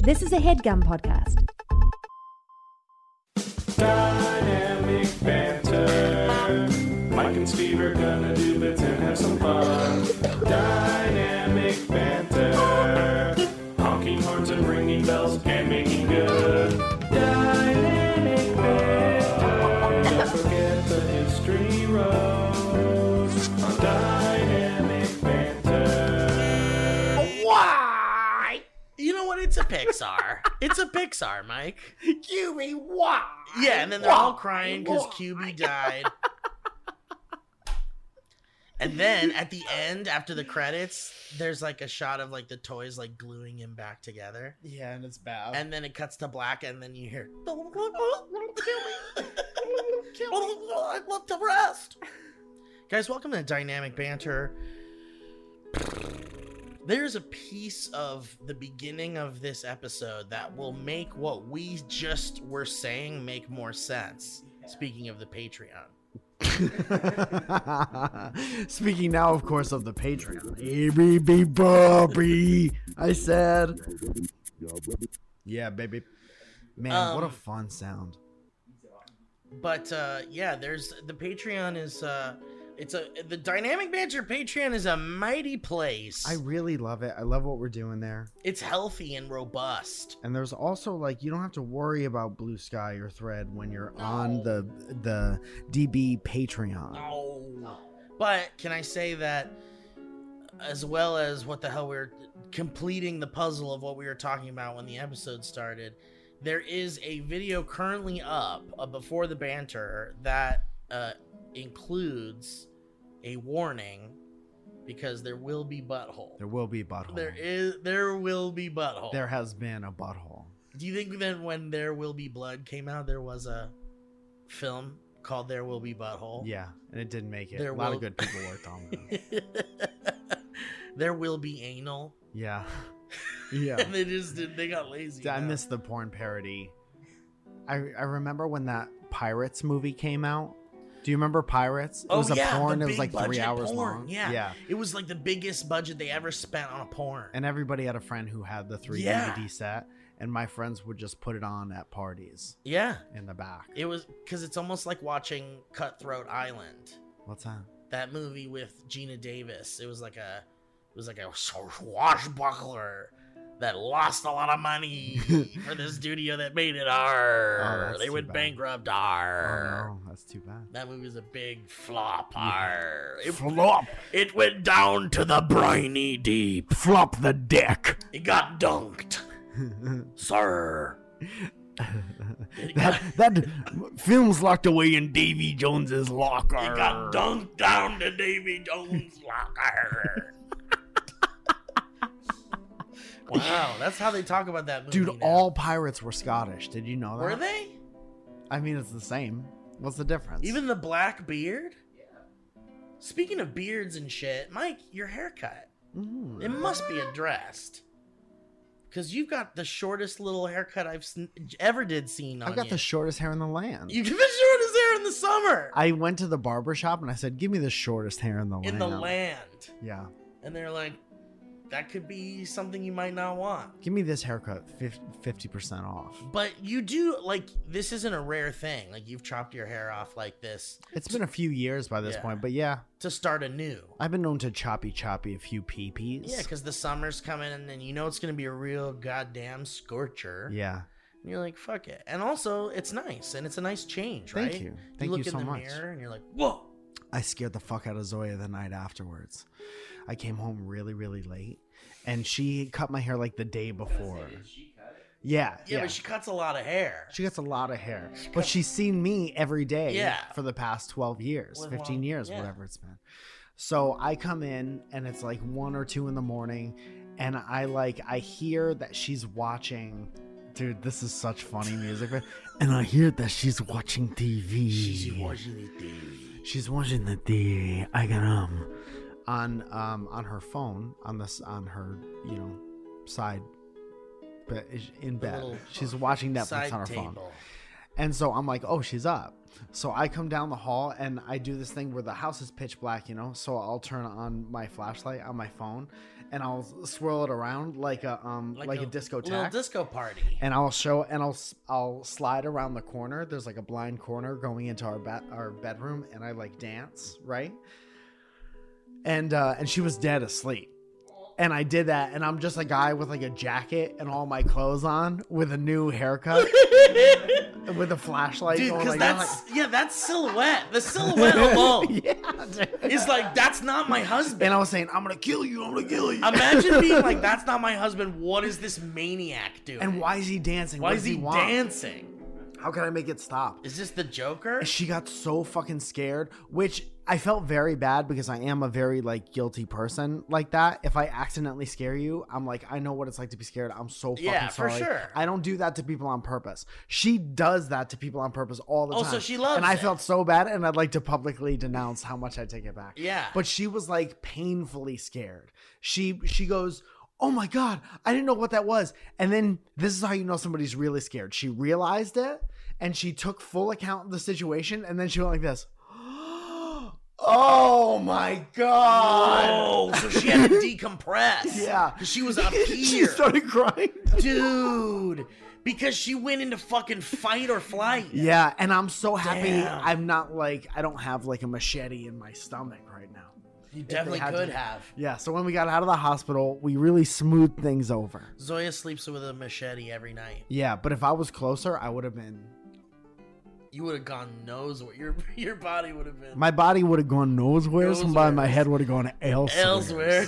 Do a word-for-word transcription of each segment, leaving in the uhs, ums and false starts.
This is a HeadGum podcast. Dynamic banter. Mike and Steve are gonna do bits and have some fun. Dynamic banter. Honking horns and ringing bells and making good. Dynamic banter. Don't forget the history roast on Dynamic banter. Why? You know what? It's a Pixar. It's a Pixar, Mike. Q B, why? Yeah, and then they're Why? all crying because Why? Q B died. And then at the end, after the credits, there's like a shot of like the toys like gluing him back together. Yeah, and it's bad. And then it cuts to black, and then you hear, I'd love to rest. guys, welcome to Dynamic Banter. There's a piece of the beginning of this episode that will make what we just were saying make more sense. Speaking of the Patreon. Speaking now, of course, of the Patreon. Hey, baby, Bobby. I said. Yeah, baby. Man, Um, what a fun sound. But uh, yeah, there's the Patreon is uh, it's a the Dynamic Banter Patreon is a mighty place. I really love it. I love what we're doing there. It's healthy and robust. And there's also like you don't have to worry about Blue Sky or Thread when you're on the the D B Patreon. No. But can I say that as well as what the hell we're completing the puzzle of what we were talking about when the episode started, there is a video currently up uh, before the banter that uh, includes a warning because there will be butthole. There will be butthole. There is there will be butthole. There has been a butthole. Do you think that when There Will Be Blood came out, there was a film called There Will Be Butthole? Yeah, and it didn't make it. There a lot will- of good people worked on that. There Will Be Anal. Yeah. Yeah. And they just did, they got lazy. I now. missed the porn parody. I I remember when that Pirates movie came out. Do you remember Pirates? It Oh, was a yeah, porn. the It was big like three budget hours porn. long. Yeah. Yeah. It was like the biggest budget they ever spent on a porn. And everybody had a friend who had the three Yeah. D V D set, and my friends would just put it on at parties yeah. in the back. It was because it's almost like watching Cutthroat Island, What's that? that movie with Gina Davis. It was like a, it was like a swashbuckler that lost a lot of money for the studio that made it. R. Oh, that's they too went bad. bankrupt. R. Oh no, that's too bad. That movie was a big flop. R. It, Flop, it went down to the briny deep. flop the deck. It got dunked, sir. It got, That that film's locked away in Davy Jones's locker. it got dunked down to Davy Jones' locker. Wow, that's how they talk about that movie. Dude, now. all pirates were Scottish. Did you know that? Were they? I mean, it's the same. What's the difference? Even the black beard? Yeah. Speaking of beards and shit, Mike, your haircut. Mhm. It must be addressed. Because you've got the shortest little haircut I've sn- ever did seen on I've got you. the shortest hair in the land. You get the shortest hair in the summer. I went to the barber shop and I said, "Give me the shortest hair in the in land." the land. Yeah. And they're like, that could be something you might not want. Give me this haircut, fifty percent off. But you do, like, this isn't a rare thing. Like, you've chopped your hair off like this It's been a few years by this Yeah. point, but yeah, to start anew. I've been known to choppy choppy a few pee-pees. Yeah, because the summer's coming and then you know it's going to be a real goddamn scorcher. Yeah. And you're like, fuck it. And also, it's nice and it's a nice change, right? Thank you. Thank you you look so in the much. mirror and you're like, whoa. I scared the fuck out of Zoya the night afterwards. I came home really, really late, and she cut my hair like the day before. Yeah, Yeah, yeah. but she cuts a lot of hair. She gets a lot of hair, but she's seen me every day Yeah. for the past twelve years, Live fifteen long- years, yeah. whatever it's been. So I come in and it's like one or two in the morning, and I like I hear that she's watching. Dude, this is such funny music, but- and I hear that she's watching T V. She's watching the T V. She's watching the T V. I got um on um on her phone on this on her you know side, but in The bed. little She's watching Netflix Side on her table. phone. And so I'm like, oh, she's up. So I come down the hall and I do this thing where the house is pitch black, you know? So I'll turn on my flashlight on my phone and I'll swirl it around like a um like, like a, a discotheque. Little disco party. And I'll show and I'll I'll slide around the corner. There's like a blind corner going into our bed our bedroom and I like dance, right? And uh and she was dead asleep. And I did that, and I'm just a guy with like a jacket and all my clothes on with a new haircut with a flashlight. Dude, going because like that's, that. yeah, that's silhouette. The silhouette alone Yeah, dude. is like, that's not my husband. And I was saying, I'm going to kill you, I'm going to kill you. Imagine being like, that's not my husband. What is this maniac doing? And why is he dancing? Why What is does he want? dancing? How can I make it stop? Is this the Joker? She got so fucking scared, which I felt very bad because I am a very like guilty person like that. If I accidentally scare you, I'm like, I know what it's like to be scared. I'm so fucking Yeah, for sorry. sure. I don't do that to people on purpose. She does that to people on purpose all the Oh, time. so she loves And I it. felt so bad, and I'd like to publicly denounce how much I take it back. Yeah. But she was like painfully scared. She she goes, oh my God, I didn't know what that was. And then this is how you know somebody's really scared. She realized it and she took full account of the situation. And then she went like this. Oh my God. Oh, so she had to decompress. Yeah. Because she was up She here. started crying. Dude. Because she went into fucking fight or flight. Yeah. And I'm so happy Damn. I'm not like, I don't have like a machete in my stomach right now. You definitely had could to- have. Yeah. So when we got out of the hospital, we really smoothed things over. Zoya sleeps with a machete every night. Yeah. But if I was closer, I would have been. You would have gone nose where your your body would have been My body would have gone nowheres, and my Nosewares. head would have gone elsewhere. elsewhere.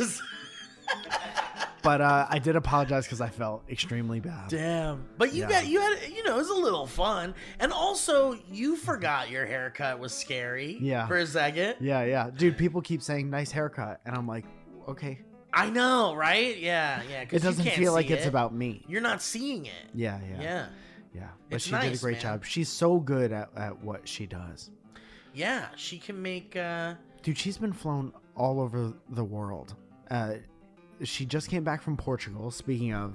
But uh, I did apologize because I felt extremely bad. Damn. But you Yeah. got you had you know, it was a little fun. And also you forgot your haircut was scary Yeah. for a second. Yeah, yeah. Dude, people keep saying nice haircut. And I'm like, okay. I know, right? Yeah, yeah. 'cause It doesn't you can't feel like see it's it. about me. You're not seeing it. Yeah, yeah. Yeah. Yeah. But It's she did a nice, great man. job. She's so good at, at what she does. Yeah. She can make uh Dude, she's been flown all over the world. Uh, she just came back from Portugal, speaking of.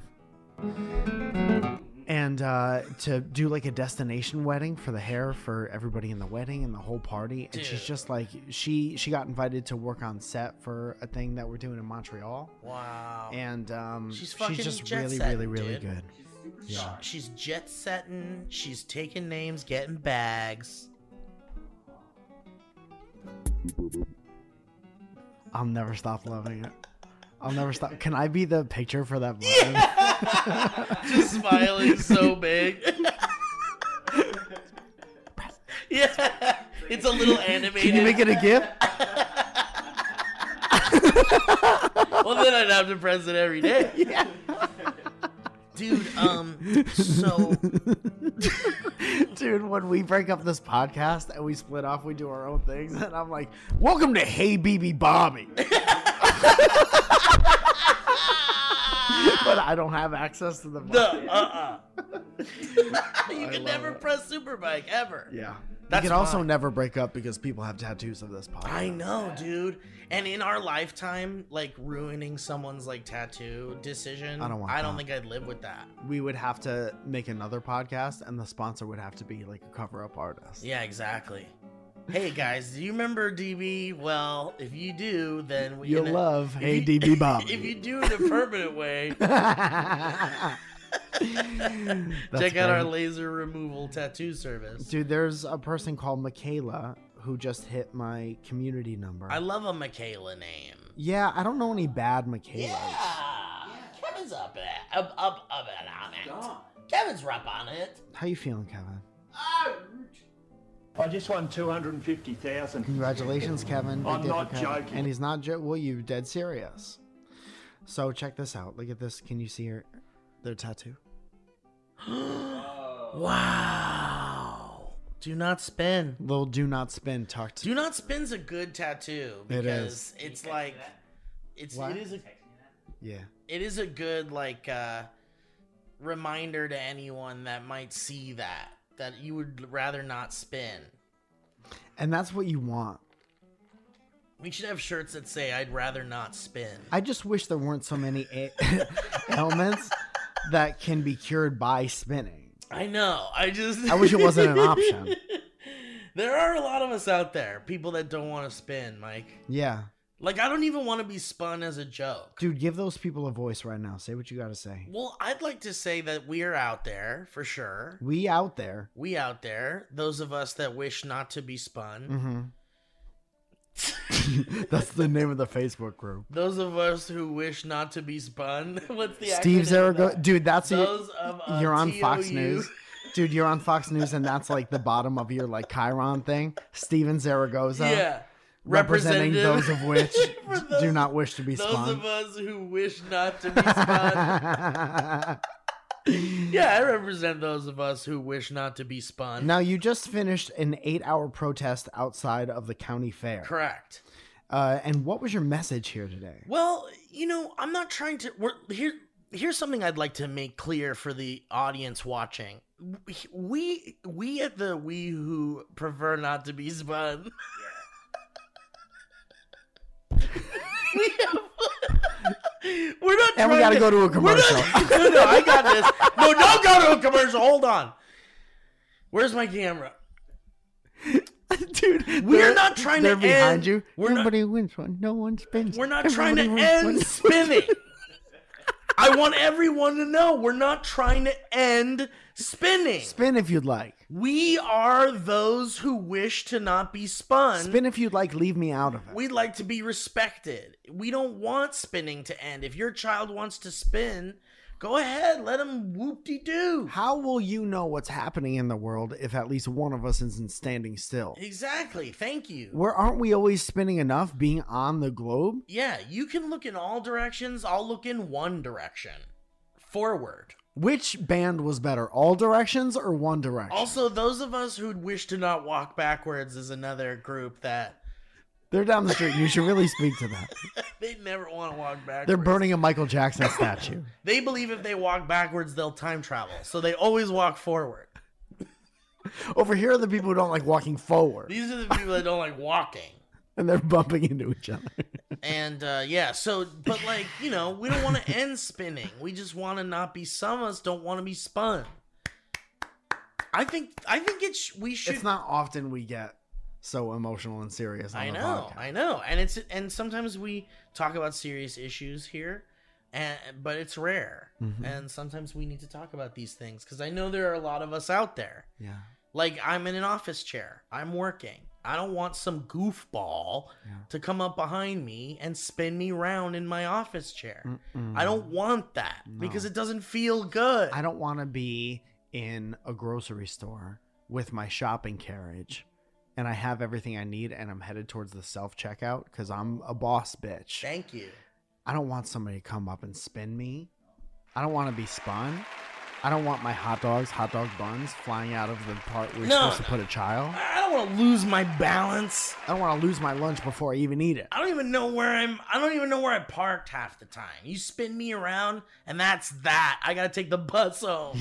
And uh, to do like a destination wedding for the hair for everybody in the wedding and the whole party. And she's Dude. just like, she she got invited to work on set for a thing that we're doing in Montreal. wow. And um, She's she's, fucking just jet really, setting, really, really dude. good. Yeah. She's jet setting, she's taking names, getting bags. I'll never stop loving it. I'll never stop. Can I be the picture for that button? Just smiling so big. Yeah. It's a little animated. Can you make it a GIF? Well, then I'd have to press it every day. Yeah. Dude, um, so Dude, when we break up this podcast and we split off, we do our own things, and I'm like, welcome to Hey B B Bobby. But I don't have access to the the button. uh uh you I can love never it. press Superbike ever. Yeah. That's we can also fine. never break up because people have tattoos of this podcast. I know, dude. And in our lifetime, like ruining someone's like tattoo decision, I don't want I don't that. think I'd live with that. We would have to make another podcast, and the sponsor would have to be like a cover-up artist. Yeah, exactly. Hey guys, do you remember D B? Well, if you do, then we You'll in a- love if Hey you- D B Bobby. If you do it in a permanent way, That's check out our great. laser removal tattoo service. Dude, there's a person called Michaela who just hit my community number. I love a Michaela name. yeah, I don't know any bad Michaelas. Yeah, Kevin's up it, up, up, up it on it. Kevin's up on it. How you feeling, Kevin? I just won two hundred fifty thousand. Congratulations, Kevin. Big I'm day for not Kevin. joking. And he's not joking. Well, you dead serious. So check this out. Look at this. Can you see her, their tattoo? Wow. Do not spin. Little do not spin tucked. Do not spin's a good tattoo It because is. it's like it's What? it is a Yeah. it is a good like uh reminder to anyone that might see that that you would rather not spin. And that's what you want. We should have shirts that say I'd rather not spin. I just wish there weren't so many a- ailments that can be cured by spinning. I know. I just. I wish it wasn't an option. There are a lot of us out there, people that don't want to spin, Mike. Yeah. Like, I don't even want to be spun as a joke. Dude, give those people a voice right now. Say what you got to say. Well, I'd like to say that we are out there, for sure. We out there. We out there. Those of us that wish not to be spun. Mm-hmm. That's the name of the Facebook group. Those of us who wish not to be spun. What's the Steve acronym of Zaragoza. that? Dude, that's Those your, of uh, you're on T O U. Fox News. Dude, you're on Fox News, and that's like the bottom of your like Chiron thing. Steven Zaragoza. Yeah. Representing those of which For those- do not wish to be Those spun. of us who wish not to be spun. Yeah, I represent those of us who wish not to be spun. Now, you just finished an eight-hour protest outside of the county fair. Correct. Uh, and what was your message here today? Well, you know, I'm not trying to. We're here. Here's something I'd like to make clear for the audience watching. We we at the we who prefer not to be spun. we have, we're not. And we trying gotta go to a we're commercial. not- no, no, I got this. No, don't go to a commercial. Hold on. Where's my camera? Dude, We're they're- not trying they're to behind end- you. we're not- Nobody wins one. No one spins. We're not trying to Everybody wins end one. spinning. I want everyone to know we're not trying to end spinning. Spin if you'd like. We are those who wish to not be spun. Spin if you'd like. Leave me out of it. We'd like to be respected. We don't want spinning to end. If your child wants to spin, go ahead. Let him whoop-de-doo. How will you know what's happening in the world if at least one of us isn't standing still? Exactly. Thank you. Where aren't we always spinning enough being on the globe? Yeah, you can look in all directions. I'll look in one direction. Forward. Which band was better, All Directions or One Direction? Also, those of us who wish to not walk backwards is another group that They're down the street. You should really speak to them. they never want to walk backwards. They're burning a Michael Jackson statue. They believe if they walk backwards, they'll time travel. So they always walk forward. Over here are the people who don't like walking forward. These are the people that don't like walking. And they're bumping into each other. And uh, yeah, so, but like, you know, we don't want to end spinning. We just want to not be, some of us don't want to be spun. I think, I think it's, we should. It's not often we get so emotional and serious on I the know, podcast. I know. And it's, and sometimes we talk about serious issues here, and, but it's rare. Mhm. And sometimes we need to talk about these things because I know there are a lot of us out there. Yeah. Like, I'm in an office chair. I'm working. I don't want some goofball Yeah. to come up behind me and spin me around in my office chair. Mm-mm. I don't want that No. because it doesn't feel good. I don't want to be in a grocery store with my shopping carriage and I have everything I need and I'm headed towards the self-checkout because I'm a boss bitch. Thank you. I don't want somebody to come up and spin me. I don't want to be spun. I don't want my hot dogs, hot dog buns flying out of the part where you're No, supposed to put a child. I don't want to lose my balance. I don't want to lose my lunch before I even eat it. I don't even know where I'm. I don't even know where I parked half the time. You spin me around, and that's that. I gotta take the bus home.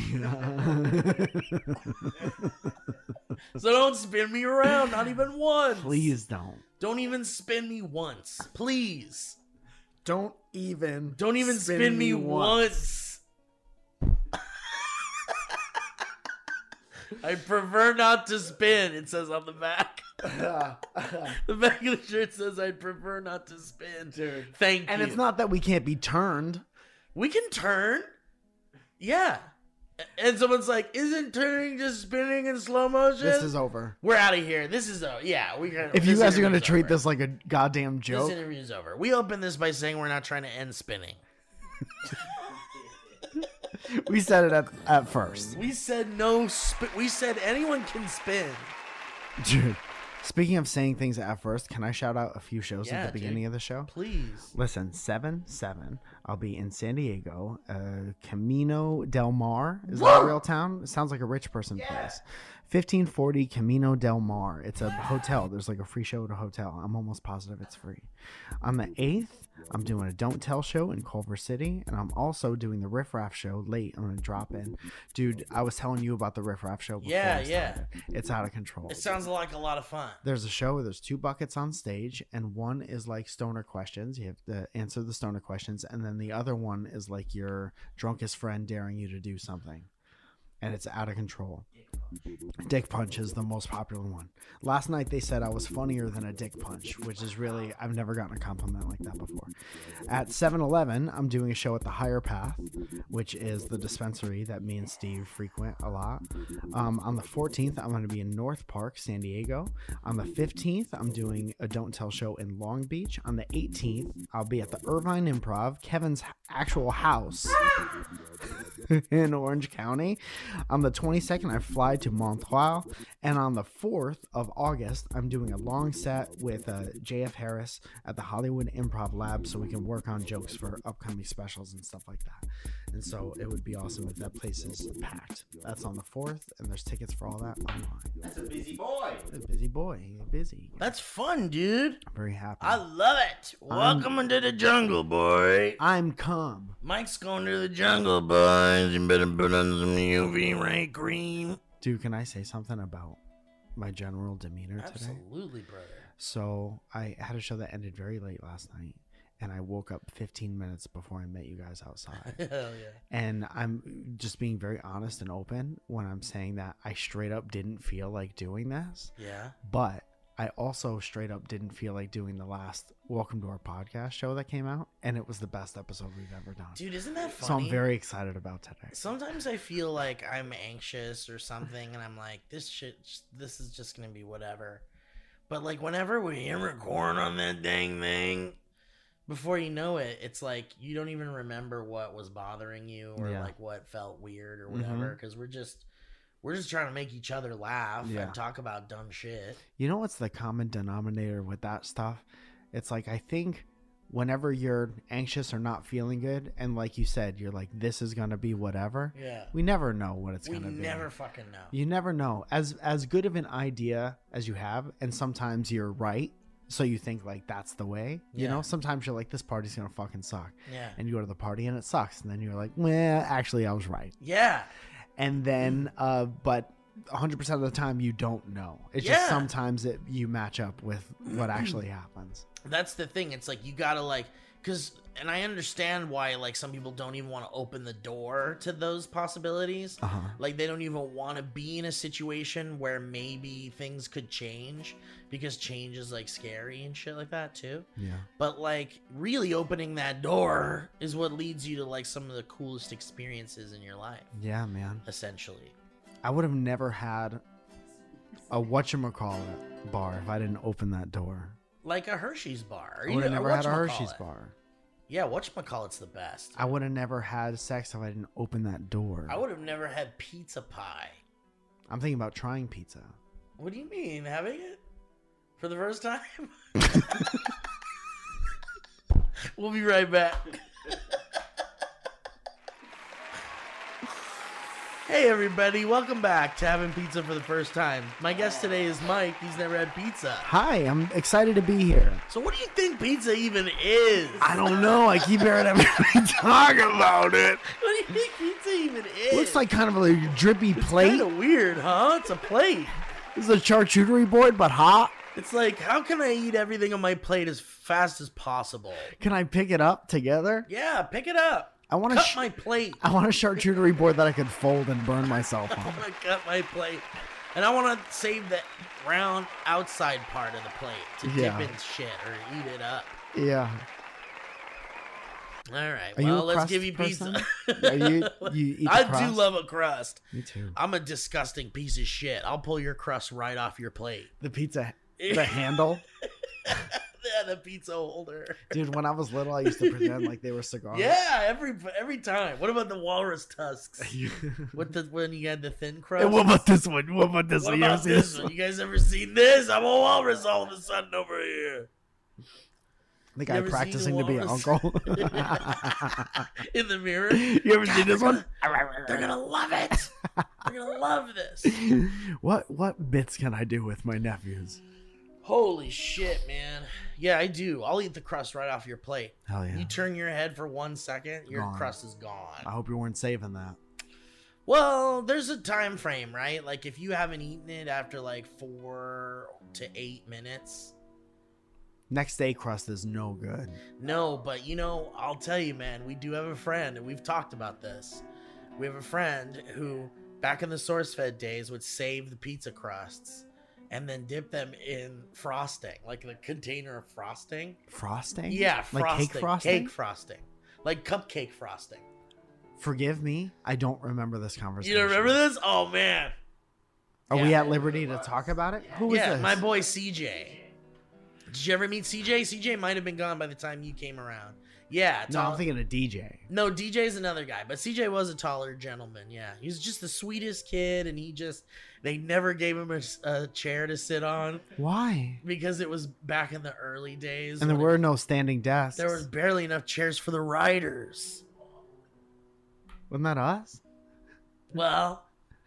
So don't spin me around, not even once. Please don't. Don't even spin me once. Please. Don't even. Don't even spin, me once. I prefer not to spin, it says on the back. The back of the shirt says I prefer not to spin. Dude. Thank And you. it's not that we can't be turned. We can turn. Yeah. And someone's like, isn't turning just spinning in slow motion? This is over. We're out of here. This is, uh, yeah. We can, If you this guys are going to interview's treat over. this like a goddamn This joke, interview's over. We open this by saying we're not trying to end spinning. we said it at, at first. We said no spin. We said anyone can spin. Dude, speaking of saying things at first, can I shout out a few shows Yeah, at the beginning dude. of the show? Please. Listen, seven seven. I'll be in San Diego, uh, Camino del Mar. Is that a real town? It sounds like a rich person place. fifteen forty Camino del Mar. It's a hotel. There's like a free show at a hotel. I'm almost positive it's free. On the eighth, I'm doing a Don't Tell show in Culver City, and I'm also doing the Riff Raff show late. I'm gonna drop in, dude. I was telling you about the Riff Raff show. Before Yeah, I yeah. started. It's out of control. It sounds like a lot of fun. There's a show where there's two buckets on stage, and one is like stoner questions. You have to answer the stoner questions, and then the other one is like your drunkest friend daring you to do something. and it's out of control. Dick punch is the most popular one. Last night they said I was funnier than a dick punch, which is really, I've never gotten a compliment like that before. At seven eleven, I'm doing a show at the Higher Path, which is the dispensary that me and Steve frequent a lot. Um, on the fourteenth, I'm going to be in North Park, San Diego. On the fifteenth, I'm doing a Don't Tell show in Long Beach. On the eighteenth, I'll be at the Irvine Improv, Kevin's actual house in Orange County. On the twenty-second, I fly to Montreux, and on the fourth of August, I'm doing a long set with uh, J F Harris at the Hollywood Improv Lab, so we can work on jokes for upcoming specials and stuff like that. And so it would be awesome if that place is packed. That's on the fourth, and there's tickets for all that online. That's a busy boy. A busy boy, He's busy. That's fun, dude. I'm very happy. I love it. Welcome into the jungle, boy. I'm cum. Mike's going to the jungle, boys. You better put on some U V ray cream. Dude, can I say something about my general demeanor today? Absolutely, brother. So I had a show that ended very late last night, and I woke up fifteen minutes before I met you guys outside. Hell yeah. And I'm just being very honest and open when I'm saying that I straight up didn't feel like doing this, Yeah. but I also straight up didn't feel like doing the last Welcome to Our Podcast show that came out, and it was the best episode we've ever done. Dude, isn't that funny? So I'm very excited about today. Sometimes I feel like I'm anxious or something, and I'm like, this shit, this is just gonna be whatever. But like, whenever we hit record on that dang thing, before you know it, it's like you don't even remember what was bothering you or Yeah. like what felt weird or whatever, because we're just we're just trying to make each other laugh Yeah. and talk about dumb shit. You know what's the common denominator with that stuff? It's like, I think whenever you're anxious or not feeling good, and like you said, you're like, this is going to be whatever. Yeah, We never know what it's we going to be. never fucking know. You never know. As as good of an idea as you have, and sometimes you're right, so you think like that's the way. You Yeah. know, sometimes you're like, this party's going to fucking suck. Yeah, And you go to the party and it sucks. And then you're like, well, actually, I was right. yeah. And then, uh, but one hundred percent of the time you don't know. It's Yeah. just sometimes it you match up with what actually happens. That's the thing. It's like you gotta like, cause, and I understand why like some people don't even want to open the door to those possibilities. Uh-huh. Like they don't even want to be in a situation where maybe things could change, because change is like scary and shit like that too. Yeah. But like really opening that door is what leads you to like some of the coolest experiences in your life, Yeah, man. essentially. I would have never had a whatchamacallit bar if I didn't open that door. Like a Hershey's bar. Or I would have even never had a whatchamacallit. Hershey's bar. Yeah, whatchamacallit's the best. I would have never had sex if I didn't open that door. I would have never had pizza pie. I'm thinking about trying pizza. What do you mean, having it for the first time? We'll be right back. Hey everybody, welcome back to Having Pizza for the First Time. My guest today is Mike. He's never had pizza. Hi, I'm excited to be here. So what do you think pizza even is? I don't know. I keep hearing everybody talk about it. What do you think pizza even is? Looks like kind of a drippy plate. Kind of weird, huh? It's a plate. This is a charcuterie board, but hot. It's like, how can I eat everything on my plate as fast as possible? Can I pick it up together? Yeah, pick it up. I want to. Cut Sh- my plate. I want a charcuterie board that I could fold and burn myself I on. want to cut my plate. And I want to save the round outside part of the plate to Yeah. dip in shit or eat it up. Yeah. All right. Are you well, a let's crust give you person? pizza. Are you? You eat the I crust? do love a crust. Me too. I'm a disgusting piece of shit. I'll pull your crust right off your plate. The pizza, the handle. Yeah, the pizza holder. Dude, when I was little, I used to pretend like they were cigars. Yeah, every every time. What about the walrus tusks? What the when you had the thin crust? And what about this one? What about this What one? You about ever see this one? You guys ever seen this? I'm a walrus all of a sudden over here. The guy You ever seen practicing the to be an walrus? uncle. In the mirror. You ever seen this one? They're gonna love it. They're gonna love this. What what bits can I do with my nephews? Holy shit, man. Yeah, I do. I'll eat the crust right off your plate. Hell yeah. You turn your head for one second, your Gone. crust is gone. I hope you weren't saving that. Well, there's a time frame, right? Like if you haven't eaten it after like four to eight minutes. Next day crust is no good. No, but you know, I'll tell you, man, we do have a friend, and we've talked about this. We have a friend who back in the SourceFed days, would save the pizza crusts and then dip them in frosting, like a container of frosting. Frosting? Yeah, Like frosting. cake frosting? Cake frosting. Like cupcake frosting. Forgive me, I don't remember this conversation. You don't remember this? Oh, man. Are Yeah. we at liberty to talk about it? Who is Yeah, this? my boy C J. Did you ever meet C J? C J might have been gone by the time you came around. Yeah. No, tall- I'm thinking of D J. No, D J's another guy, but C J was a taller gentleman. Yeah, he was just the sweetest kid, and he just they never gave him a, a chair to sit on Why? because it was back in the early days. And there when were no standing desks. there was barely enough chairs for the riders. Wasn't that us? Well,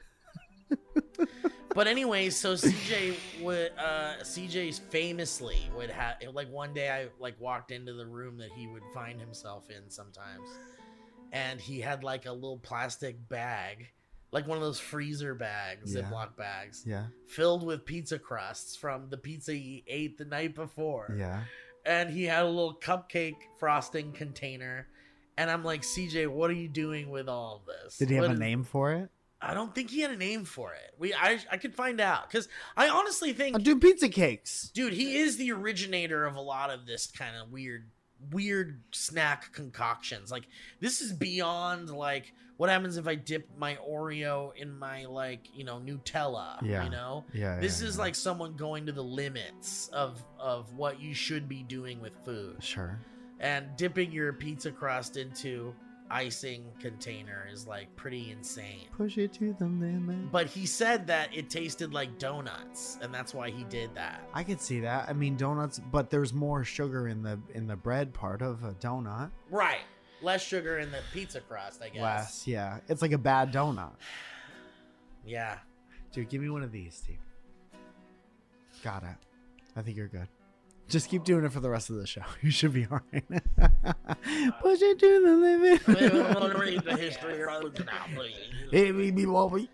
but anyway, so C J would uh C J famously would have like one day I like walked into the room that he would find himself in sometimes, and he had like a little plastic bag, like one of those freezer bags, Yeah. Ziploc bags, Yeah. filled with pizza crusts from the pizza he ate the night before. Yeah. And he had a little cupcake frosting container. And I'm like, C J, what are you doing with all of this? Did he have What a is- name for it? I don't think he had a name for it. We I I could find out because I honestly think, I'll do pizza cakes. dude, he is the originator of a lot of this kind of weird, weird snack concoctions. Like this is beyond like what happens if I dip my Oreo in my like you know Nutella. Yeah. You know, Yeah. this yeah, is yeah. like someone going to the limits of of what you should be doing with food, Sure. and dipping your pizza crust into icing container is like pretty insane. Push it to the limit. But he said that it tasted like donuts, and that's why he did that. I could see that. I mean, donuts, but there's more sugar in the in the bread part of a donut. Right. Less sugar in the pizza crust, I guess. Less, yeah. It's like a bad donut. Yeah. Dude, give me one of these, Steve. Got it. I think you're good. Just keep doing it for the rest of the show. You should be all right. Push it to the limit. Read the history of the canal, Hey, me, me, Wobby.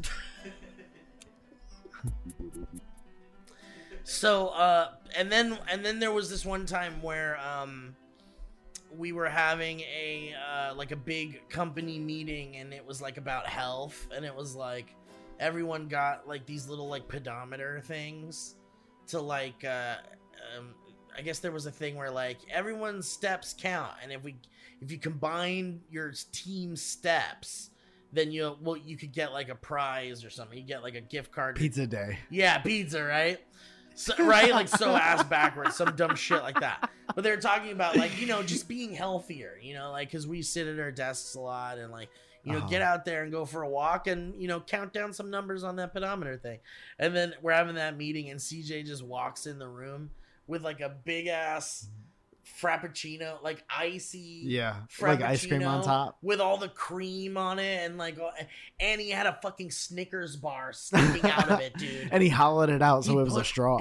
So, uh, and then and then there was this one time where um, we were having a uh, like a big company meeting, and it was like about health, and it was like everyone got like these little like pedometer things to like uh, um, I guess there was a thing where like everyone's steps count, and if we if you combine your team steps, then you well you could get like a prize or something. You get like a gift card. Pizza day. Yeah, pizza, right? So, right? Like so ass backwards, some dumb shit like that. But they're talking about like, you know, just being healthier, you know, like because we sit at our desks a lot and like, you know, Uh-huh. get out there and go for a walk and, you know, count down some numbers on that pedometer thing. And then we're having that meeting and C J just walks in the room with like a big ass frappuccino, like icy Yeah. Like ice cream on Frappuccino top. with all the cream on it, and like, uh, and he had a fucking Snickers bar sticking out of it, dude. And he hollowed it out so He it was a put- straw.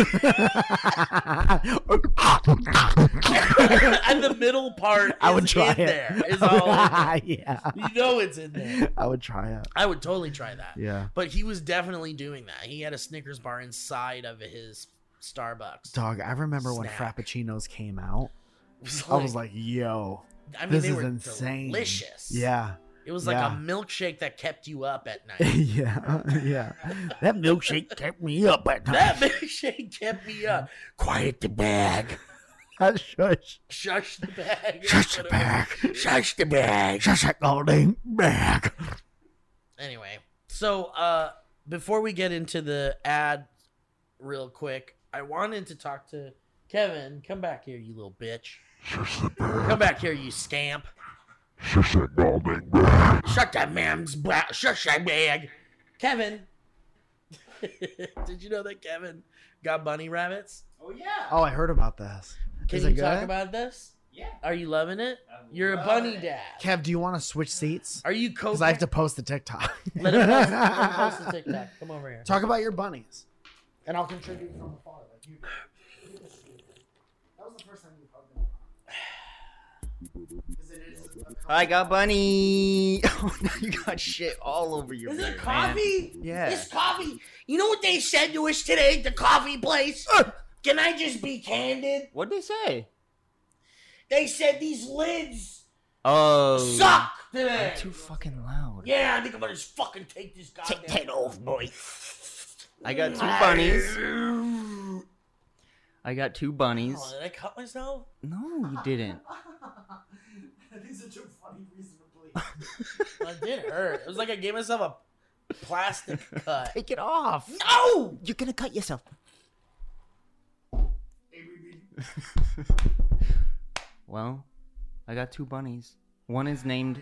And the middle part is I would try in it. there. Is all in there. Yeah. You know it's in there. I would try it. I would totally try that. Yeah. But he was definitely doing that. He had a Snickers bar inside of his Starbucks. Dog, I remember when Snack. Frappuccinos came out. It was I was like, yo, I mean, this they is were insane. delicious. Yeah. It was like Yeah. a milkshake that kept you up at night. yeah. Yeah. That milkshake kept me up at That night. milkshake kept me up. Quiet the bag. Shush. Shush the bag. Shush the bag. Shush the bag. Shush that golden bag. Anyway, so uh, before we get into the ad real quick, I wanted to talk to Kevin. Come back here, you little bitch. Come back here, you scamp. Shush that golden bag. Shut that man's bag. Shush that bag. Kevin. Did you know that Kevin got bunny rabbits? Oh, yeah. Oh, I heard about this. Can Is you it talk good? about this? Yeah. Are you loving it? I'm You're a loving bunny it. dad. Kev, do you want to switch seats? Are you co Because I have to post the TikTok. Let him post, let him post the TikTok. Come over here. Talk about your bunnies. And I'll contribute from afar like you did. That was the first time you hugged them. I got bunny. Oh, now you got shit all over your Is beard, it man. coffee? Yeah. It's coffee. You know what they said to us today at the coffee place? Can I just be candid? What'd they say? They said these lids Oh. suck. today. I'm too fucking loud. Yeah, I think I'm gonna just fucking take this goddamn. Take that off, boy. I got two bunnies. I got two bunnies. Oh, did I cut myself? No, you didn't. These are too funny reasonably. Well, it did hurt. It was like I gave myself a plastic cut. Take it off. No! You're gonna cut yourself. Well, I got two bunnies. One is named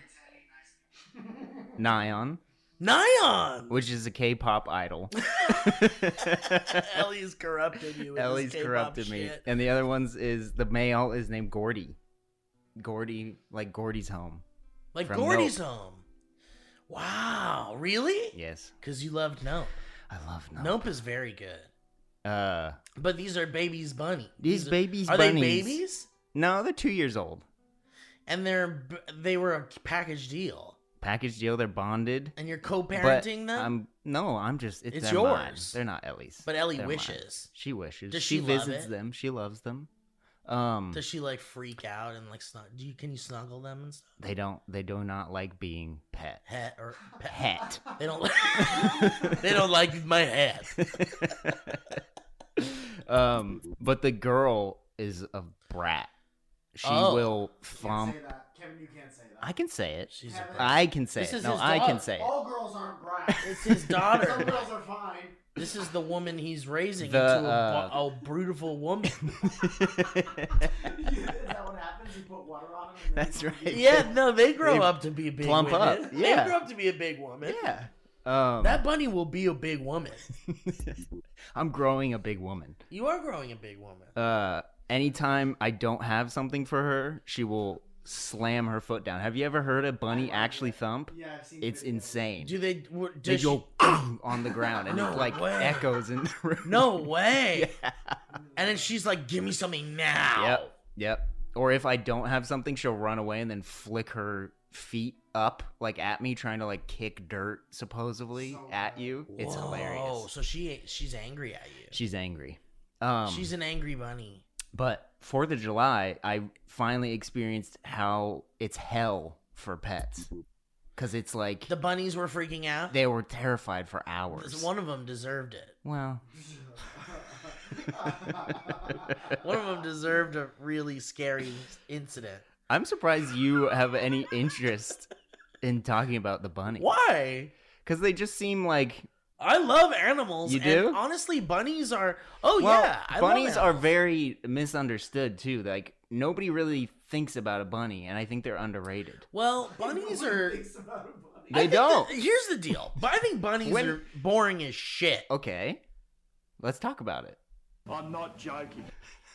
Nyan, Nyan! which is a K-pop idol. Ellie's corrupted you. With Ellie's this K-pop corrupted me. shit. And the other one's is the male is named Gordy. Gordy, like Gordy's home. Like From Gordy's Nope. home. Wow, really? Yes, Because you loved Nope. I love Nope. Nope is very good. Uh, But these are babies bunny. these are- babies Are bunnies. they babies? No, they're two years old. And they're b- they were a package deal. Package deal. They're bonded. And you're But co-parenting them? I'm no, I'm just it's, It's they're mine. yours. They're not Ellie's. But Ellie They're mine. wishes. She wishes. Does she she love visits it? them. She loves them. Um, Does she like freak out and like snug- do you can you snuggle them and stuff? they don't. They do not like being pet. Het or pet? Pet. They don't like They don't like my hat. um, but the girl is a brat. She Oh. will Can't thump. say that. Kevin, you can't say that. I can say it. She's a brat. I can say This it. is No, his I daughter. can say it. All girls aren't brats. It's his Some daughter. girls are fine. This is the woman he's raising The, into a, uh, bu- a beautiful woman. Is that what happens? You put water on them? And then That's you- right. Yeah, no, they grow They up to be big plump women. up, They yeah. grow up to be a big woman. Yeah. Um, That bunny will be a big woman. I'm growing a big woman. You are growing a big woman. Uh, anytime I don't have something for her, she will slam her foot down. Have you ever heard a bunny actually thump? Yeah, I've seen It's videos. insane. Do they? w- They Does go she- on the ground and No it like way. echoes in the room. No way. Yeah. And then she's like, "Give me something now." Yep. Yep. Or if I don't have something, she'll run away and then flick her feet up like at me, trying to like kick dirt supposedly So at bad. you. It's Whoa, hilarious. So she she's angry at you. She's angry. Um, She's an angry bunny. But Fourth of July, I finally experienced how it's hell for pets, because it's like The bunnies were freaking out. they were terrified for hours. One of them deserved it. Well, One of them deserved a really scary incident. I'm surprised you have any interest in talking about the bunny, Why? because they just seem like I love animals. You and do? honestly, bunnies are. Oh well, yeah, I bunnies love are animals. very misunderstood too. Like nobody really thinks about a bunny, and I think they're underrated. Well, bunnies are. Thinks about a bunny. I They think don't. that- here's the deal. But I think bunnies When- are boring as shit. Okay, let's talk about it. I'm not joking.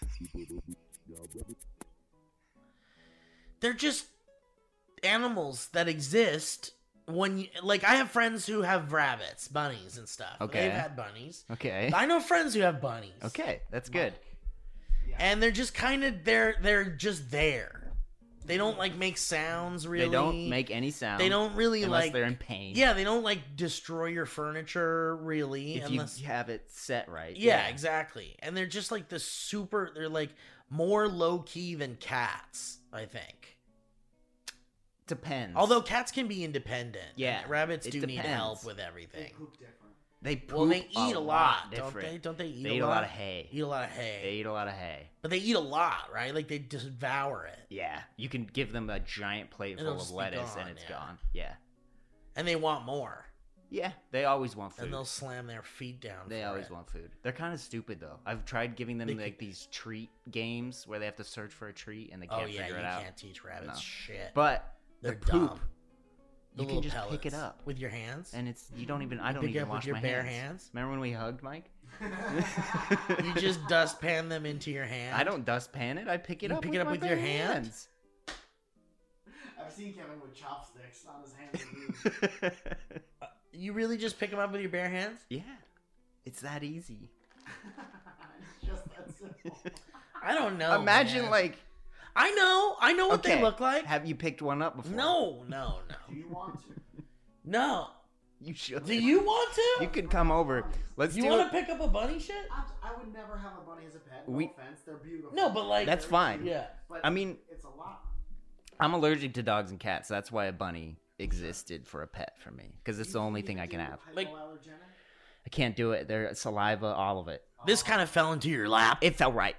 They're just animals that exist when you like. I have friends who have rabbits, bunnies, and stuff. Okay. They've had bunnies. Okay, I know friends who have bunnies. okay, that's good. And they're just kind of they're they're just there. They don't like make sounds really. They don't make any sound. They don't really unless like. they're in pain. Yeah, they don't like destroy your furniture really. if unless you have it set right. yeah, exactly. And they're just like the super. They're like more low key than cats. I think. Depends. Although cats can be independent. Yeah, and rabbits it do need depends. help with They everything. poop different. they poop Well, they eat a, lot, don't different. they? Don't they eat They a eat lot? a lot of hay. Eat a lot of hay. They eat a lot of hay. But they eat a lot, right? Like they just devour it, Yeah, you can give them a giant plate It'll full just of be lettuce gone, and it's yeah. gone. Yeah, and they want more, yeah. They always want food. and they'll slam their feet down. They for always it. want food. They're kind of stupid though. I've tried giving them They like these treat games where they have to search for a treat and they Oh can't yeah, figure you it out. can't teach rabbits No. shit. But they're the poop, dumb. The you can little just pick it pellets. up. with your hands. and it's you don't even. I don't pick it even up with wash your my bare hands. hands? Remember when we hugged, Mike? You just dustpan them into your hand. I don't dustpan it. I pick it You up. pick with it up my with your bare hand? hands. I've seen Kevin with chopsticks on his hands. And knees. You really just pick them up with your bare hands? Yeah, it's that easy. It's just that simple. I don't know. Imagine man. like I know. I know what okay, they look like. Have you picked one up before? No, no, Do no, you want to? no. You should. Do you want to? You could come over. Let's You do want it. to pick up a bunny shit? I, I would never have a bunny as a pet. No We- offense, they're beautiful. No, but like That's fine. Yeah. But I mean, it's a lot. I'm allergic to dogs and cats. That's why a bunny existed for a pet for me, because it's the only thing I can have. Like, I can't do it. Their saliva, all of it. this kind of fell into your lap. It felt right.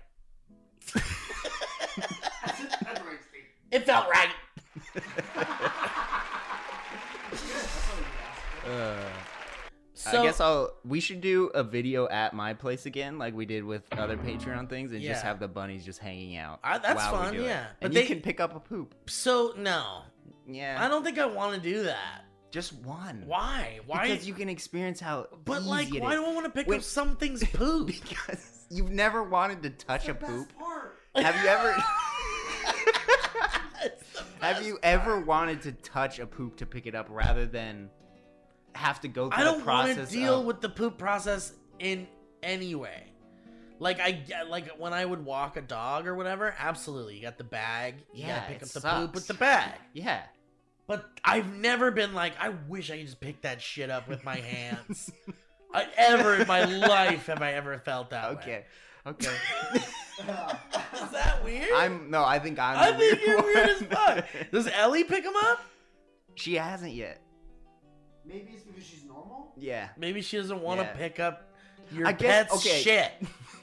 It felt right. Uh, So, I guess I'll. We should do a video at my place again, like we did with other Patreon things, and just Yeah. have the bunnies just hanging out. I- that's while we fun, do it. yeah. But And they- you can pick up a poop. so no, Yeah, I don't think I want to do that. just one. Why? Why? Because you can experience how. but easy like, it why is. do I want to pick When- up something's poop? Because you've never wanted to touch a poop. Have you ever? Have you ever wanted to touch a poop to pick it up rather than have to go through I don't the want process? to deal of, with the poop process in any way. Like I get, like when I would walk a dog or whatever. Absolutely, you got the bag. You Yeah, gotta pick it up the sucks. poop with the bag. Yeah. But I've never been like, I wish I could just pick that shit up with my hands. I, ever in my life have I ever felt that way. Okay. Okay. Is that weird? I'm no. I think I'm. I the think you're one. weird as fuck. Does Ellie pick them up? She hasn't yet. Maybe it's because she's normal. Yeah. Maybe she doesn't want to Yeah. pick up your I guess- pet's okay. shit.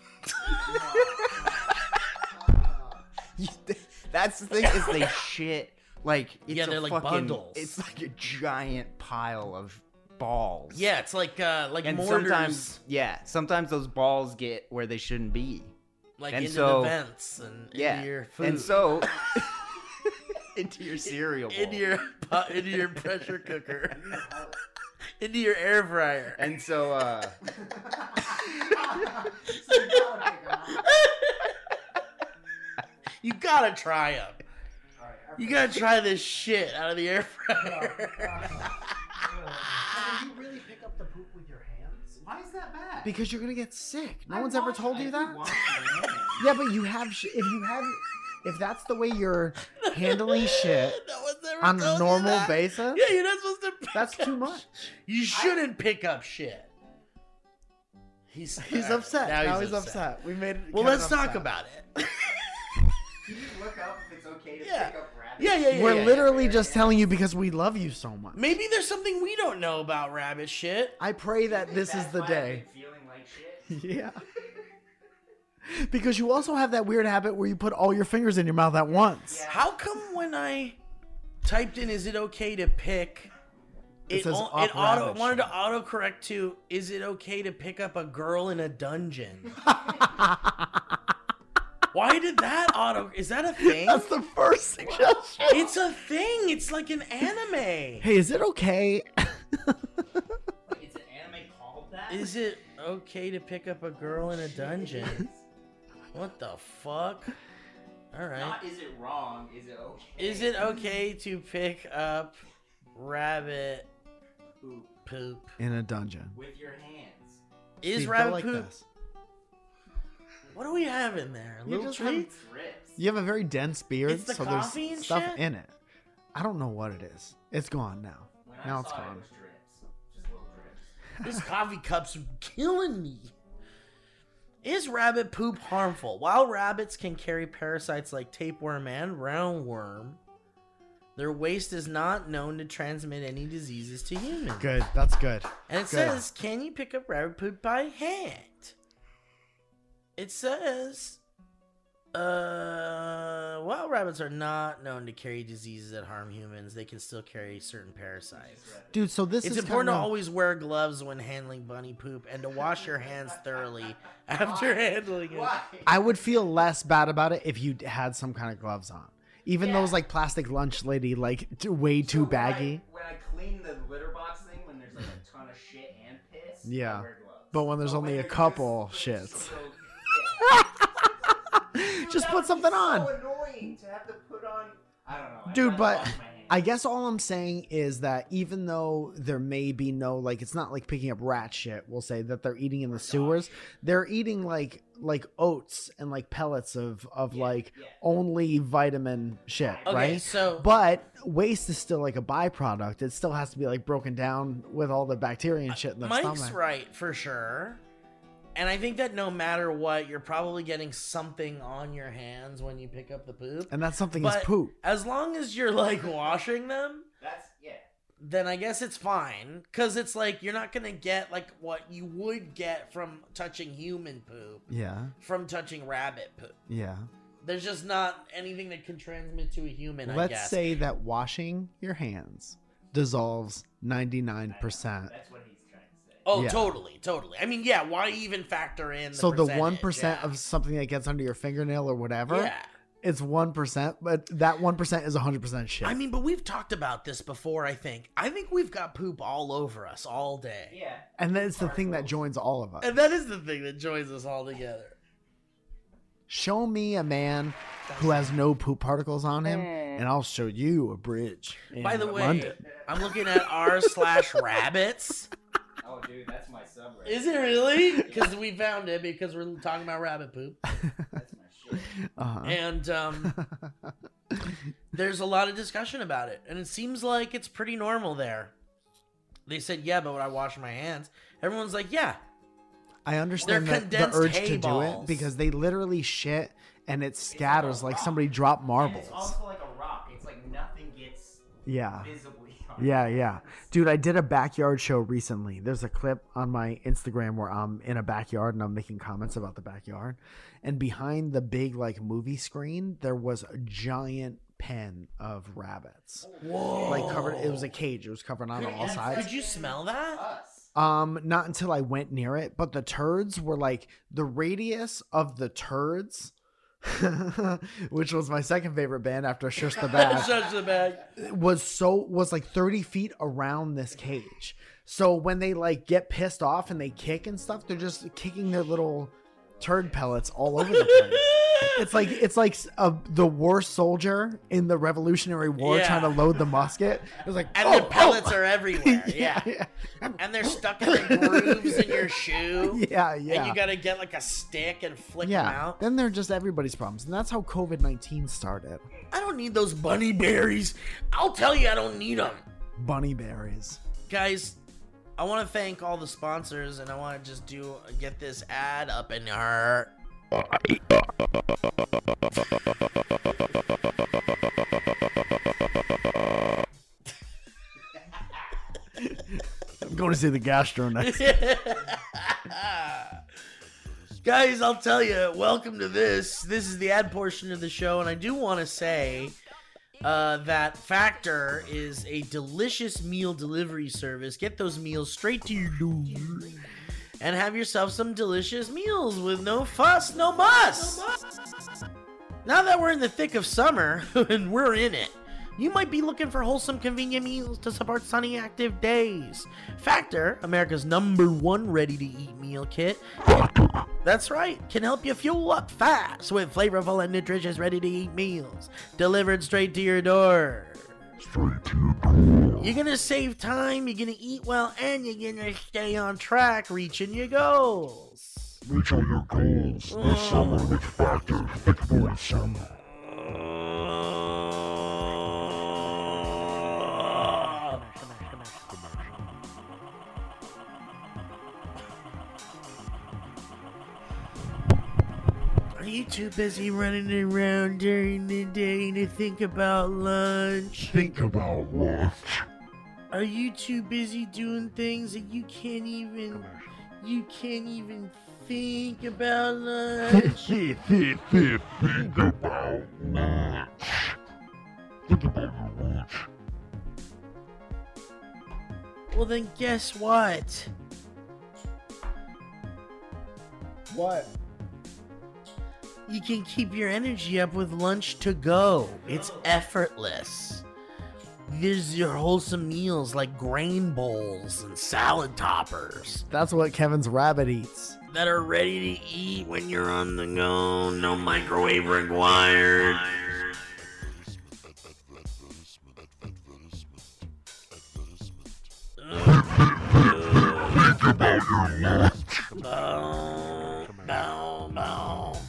That's the thing is they shit like it's Yeah, a they're like fucking, bundles. It's like a giant pile of balls. Yeah, it's like uh, like And mortars, sometimes, yeah, sometimes those balls get where they shouldn't be. like and into so- the vents and Yeah, into your food, and so into your cereal bowl. into your pot, into your pressure cooker, into your air fryer. And so, uh, You gotta try them. You gotta try this shit out of the air fryer. Can you really pick up the poop with your hands? why is that bad? Because you're gonna get sick. No one's ever told you that. Yeah, but you have. Sh- if you have, if that's the way you're handling shit No one's ever on told a you normal that. basis, Yeah, you're not supposed to. Pick that's up too much. You shouldn't pick up shit. He's He's upset. Now, Now, he's, he's upset. upset. We made. Well, Kevin let's talk upset. about it. Can you look up if it's okay to Yeah. pick up rabbits? Yeah, yeah, yeah. We're yeah, literally yeah. just telling you because we love you so much. Maybe there's something we don't know about rabbit shit. I pray that this is That's the why I've day. been feeling like shit. Yeah. Because you also have that weird habit where you put all your fingers in your mouth at once. How come when I typed in "Is it okay to pick," It it, says o- up it auto rabbit wanted to shit. autocorrect to "Is it okay to pick up a girl in a dungeon?" Why did that auto? Is that a thing? That's the first suggestion. It's a thing. It's like an anime. Hey, is it okay? It's an anime called that? Is it okay to pick up a girl in a dungeon? What the fuck? All right. Not is it wrong, is it okay? Is it okay to pick up rabbit Poop poop? In a dungeon. with your hands? Is Steve, go rabbit like poop? this. What do we have in there? You Little just have- treats? Drips. You have a very dense beard, It's the so coffee there's and stuff shit? in it. I don't know what it is. It's gone now. When Now I it's saw it, gone. it was drips. Just little drips. This coffee cup's killing me. Is rabbit poop harmful? While rabbits can carry parasites like tapeworm and roundworm, their waste is not known to transmit any diseases to humans. Good. That's good. And it Good. says, can you pick up rabbit poop by hand? It says, uh, while rabbits are not known to carry diseases that harm humans, they can still carry certain parasites. Dude, so this It's is important to kinda- always wear gloves when handling bunny poop and to wash your hands thoroughly after handling it. I would feel less bad about it if you had some kind of gloves on. Even those like plastic lunch lady, like t- way too baggy. When I, when I clean the litter box thing, when there's like a ton of shit and piss, Yeah. I wear gloves. But when there's But only when a there's couple just- shits. so- yeah. Just That put would be something so on. annoying to have to put on. I don't know. I'd Dude, rather but wash my hands. I guess all I'm saying is that even though there may be no, like, it's not like picking up rat shit, we'll say that they're eating in the sewers. They're eating like like oats and like pellets of of like yeah. only vitamin shit, Okay, right? so But waste is still like a byproduct. It still has to be like broken down with all the bacteria and shit in the Mike's stomach. right for sure. And I think that no matter what, you're probably getting something on your hands when you pick up the poop. And that something But is poop. as long as you're like washing them, That's yeah. then I guess it's fine. Because it's like you're not going to get like what you would get from touching human poop, Yeah. from touching rabbit poop. Yeah. There's just not anything that can transmit to a human, I Let's guess. say that washing your hands dissolves ninety-nine percent. That's what he's trying to say. Oh, Yeah. totally, totally. I mean, yeah, why even factor in the So the percentage? one percent Yeah. of something that gets under your fingernail or whatever, Yeah. it's one percent, but that one percent is one hundred percent shit. I mean, but we've talked about this before, I think. I think we've got poop all over us all day. Yeah. and then it's the thing that joins all of us. And that is the thing that joins us all together. Show me a man who has no poop particles on him, and I'll show you a bridge. in By the way, London. I'm looking at r slash rabbits. Oh, dude, that's my subreddit. Is it really? Because we found it because we're talking about rabbit poop. That's my shit. Uh-huh. And um, there's a lot of discussion about it. And it seems like it's pretty normal there. They said, yeah, but when I wash my hands, everyone's like, yeah. I understand They're that the condensed urge hay to do it balls. because they literally shit and it scatters like somebody dropped And marbles. it's also like a rock. It's like nothing gets Yeah. visibly on Yeah, yeah. Dude, I did a backyard show recently. There's a clip on my Instagram where I'm in a backyard and I'm making comments about the backyard. And behind the big like movie screen, there was a giant pen of rabbits. Whoa. Like covered it was a cage. It was covered on all sides. Could you smell that? us. Um, not until I went near it, but the turds were like the radius of the turds, which was my second favorite band after Shush the Bag, Such a bag. was so was like thirty feet around this cage. So when they like get pissed off and they kick and stuff, they're just kicking their little turd pellets all over the place. It's like it's like a, the war soldier in the Revolutionary War Yeah. trying to load the musket. It was like And oh, the pellets oh. are everywhere. Yeah. yeah, And they're stuck in the grooves in your shoe. yeah, yeah. And you gotta get like a stick and flick them Yeah, out. then they're just everybody's problems, and that's how COVID nineteen started. I don't need those bunny berries. I'll tell you, I don't need them. Bunny berries. Guys, I want to thank all the sponsors, and I want to just do get this ad up in her. I'm going to see the gastro next. Guys, I'll tell you, welcome to this. This is the ad portion of the show, and I do want to say uh, that Factor is a delicious meal delivery service. Get those meals straight to your door and have yourself some delicious meals with no fuss, no muss. Now that we're in the thick of summer, and we're in it, you might be looking for wholesome, convenient meals to support sunny, active days. Factor, America's number one ready-to-eat meal kit. That's right, can help you fuel up fast with flavorful and nutritious ready-to-eat meals delivered straight to your door. Straight to your door. You're gonna save time, you're gonna eat well, and you're gonna stay on track reaching your goals. Reach all your goals this summer with Factor. Thick boy summer. Are you too busy running around during the day to think about lunch? Think about lunch. Are you too busy doing things that you can't even you can't even think about lunch? Think, think, think, think about lunch. Think about your lunch. Well then guess what? What? You can keep your energy up with lunch to go. It's effortless. There's your wholesome meals like grain bowls and salad toppers That's what Kevin's rabbit eats. that are ready to eat when you're on the go. No microwave required. Think about your lunch. Bow, bow, bow.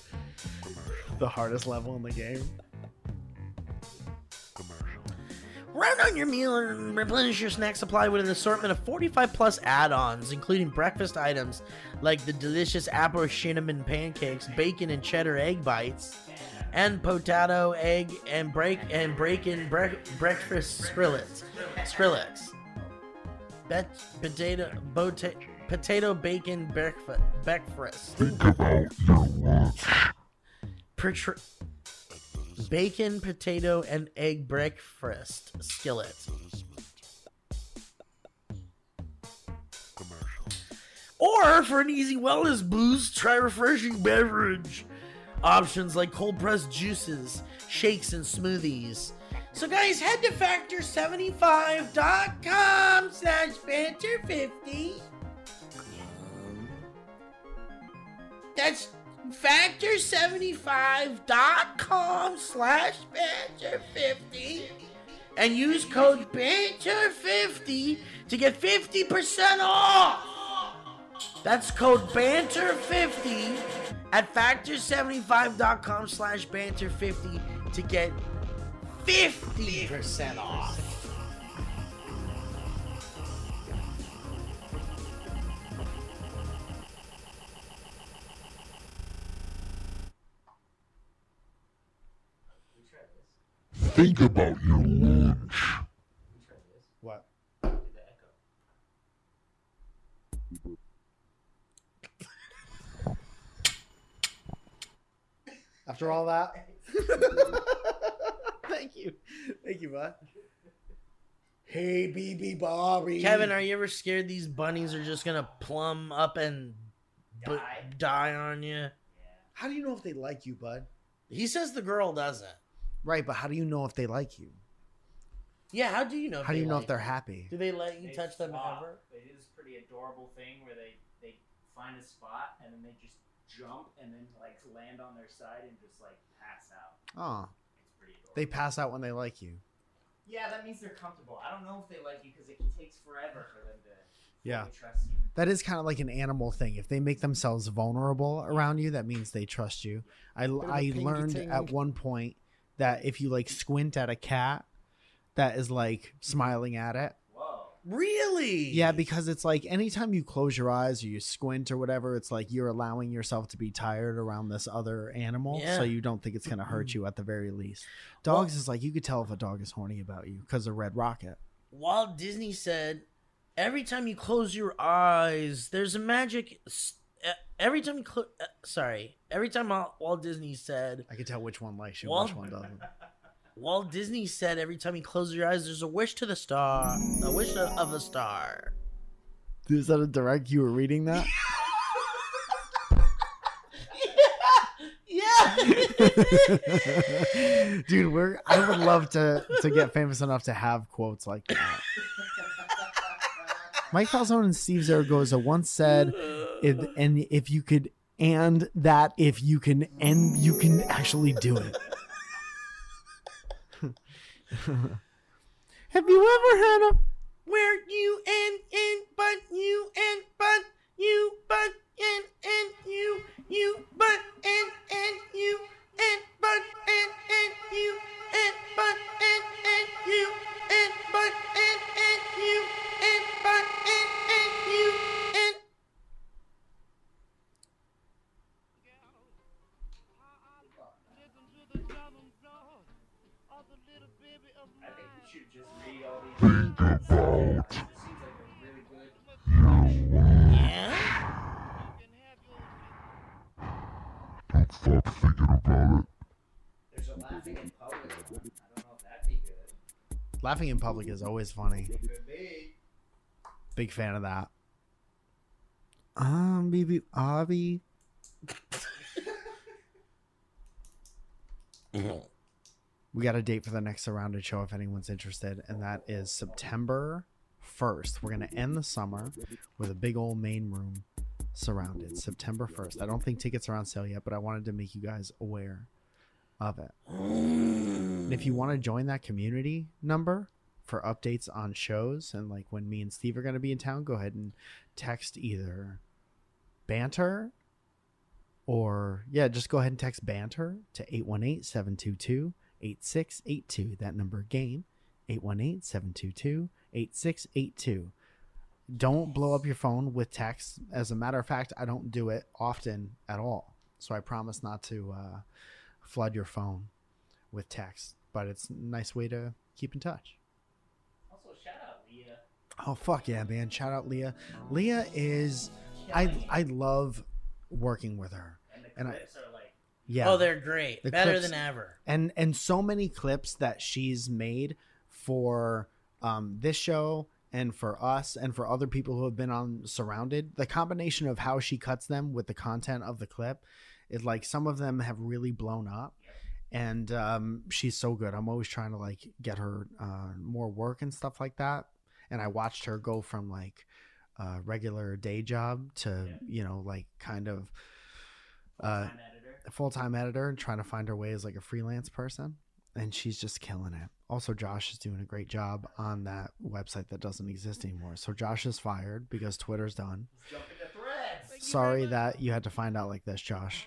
The hardest level in the game. Round on your meal and replenish your snack supply with an assortment of forty-five plus add-ons, including breakfast items like the delicious apple cinnamon pancakes, bacon and cheddar egg bites, and potato, egg, and break and bacon bre- breakfast Skrillex. Skrillex. Bet, potato, bote, potato bacon breakfast. breakfast. Think about your lunch. Pertr- Bacon, potato, and egg breakfast skillet. Or for an easy wellness boost, try refreshing beverage options like cold pressed juices, shakes, and smoothies. So guys, head to factor seventy-five dot com slash banter fifty. That's factor seventy-five dot com slash banter fifty and use code banter fifty to get fifty percent off. That's code banter fifty at factor seventy-five dot com slash banter fifty to get fifty percent off. Think about your lunch. What? After all that? Thank you. Thank you, bud. Hey, B B Bobby. Kevin, are you ever scared these bunnies are just gonna plumb up and b- Die. die on you? How do you know if they like you, bud? He says the girl doesn't. Right, but how do you know if they like you? Yeah, how do you know? How do they you know like if they're you? happy? Do they let you They touch them swap. ever? They do this pretty adorable thing where they they find a spot and then they just jump and then like land on their side and just like pass out. Oh, It's pretty adorable. they pass out when they like you. Yeah, that means they're comfortable. I don't know if they like you because it takes forever for them to Yeah. fully trust you. That is kind of like an animal thing. If they make themselves vulnerable around you, that means they trust you. I, of a I learned ping-a-ting. at one point that if you like squint at a cat that is like smiling at it, Whoa. Really? yeah, because it's like anytime you close your eyes or you squint or whatever, it's like you're allowing yourself to be tired around this other animal, Yeah. so you don't think it's gonna hurt you at the very least. Dogs is like you could tell if a dog is horny about you because of Red Rocket. Walt Disney said, every time you close your eyes, there's a magic. s- uh, Every time you close, uh, sorry, every time Walt Walt Disney said, I can tell which one likes you, Well- and which one doesn't. Walt Disney said, every time you close your eyes, there's a wish to the star, a wish of of a star. Is that a direct? You were reading that? Yeah. Dude, we're I would love to to get famous enough to have quotes like that. Mike Falzone and Steve Zaragoza once said, if, and if you could, and that if you can, and you can actually do it. Have you ever had a Where you and and but you and but you but and and you you but and and you and but and and you and but and and you and but and and you and but and and you and I think you should just read all these. Think about It seems like a really good. your lunch. yeah. Don't stop thinking about it. There's a laughing in public one. I don't know if that'd be good. laughing in public is always funny. It could be. Big fan of that. Um, baby, Abby. We got a date for the next Surrounded show if anyone's interested, and that is September first. We're going to end the summer with a big old main room Surrounded. September first. I don't think tickets are on sale yet, but I wanted to make you guys aware of it. And if you want to join that community number for updates on shows and like when me and Steve are going to be in town, go ahead and text either banter or yeah, just go ahead and text banter to eight one eight, seven two two, eight six eight two. That number game eight one eight, seven two two, eight six eight two. Don't blow up your phone with text. As a matter of fact, I don't do it often at all. So I promise not to uh, flood your phone with text. But it's a nice way to keep in touch. Also, shout out Leah. Oh, fuck yeah, man. Shout out Leah. Leah is... I I love working with her. And the And I- clips are like, Yeah. oh, they're great. The Better clips- than ever. and and so many clips that she's made for um, this show and for us and for other people who have been on Surrounded. The combination of how she cuts them with the content of the clip is like some of them have really blown up. And um, she's so good. I'm always trying to like get her uh, more work and stuff like that. And I watched her go from like a regular day job to, you know, like kind of uh, full-time editor and trying to find her way as like a freelance person. And she's just killing it. Also, Josh is doing a great job on that website that doesn't exist anymore. So Josh is fired because Twitter's done. Sorry that you had to find out like this, Josh.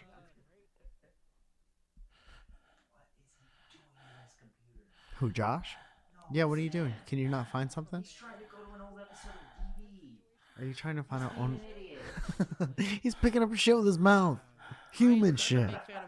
Who, Josh? Yeah, what are you doing? Can you not find something? He's trying to go to an old episode of D V. Are you trying to find out on? He's picking up shit with his mouth. Human shit.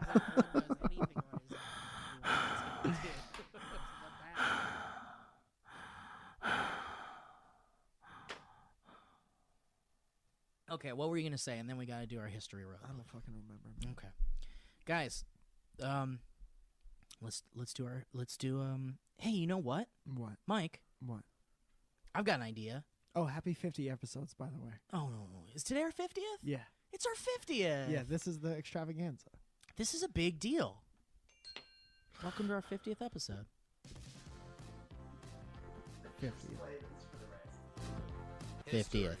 Okay, what were you gonna say? And then we gotta do our history road. I don't fucking remember. Okay, guys, um, let's let's do our let's do um. Hey, you know what, What? Mike? What? I've got an idea. Oh, happy fifty episodes, by the way. Oh no, is today our fiftieth? Yeah. It's our fiftieth. Yeah, this is the extravaganza. This is a big deal. Welcome to our fiftieth episode. fifty. Fiftieth.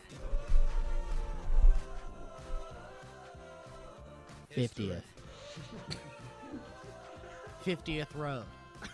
Fiftieth. Fiftieth road.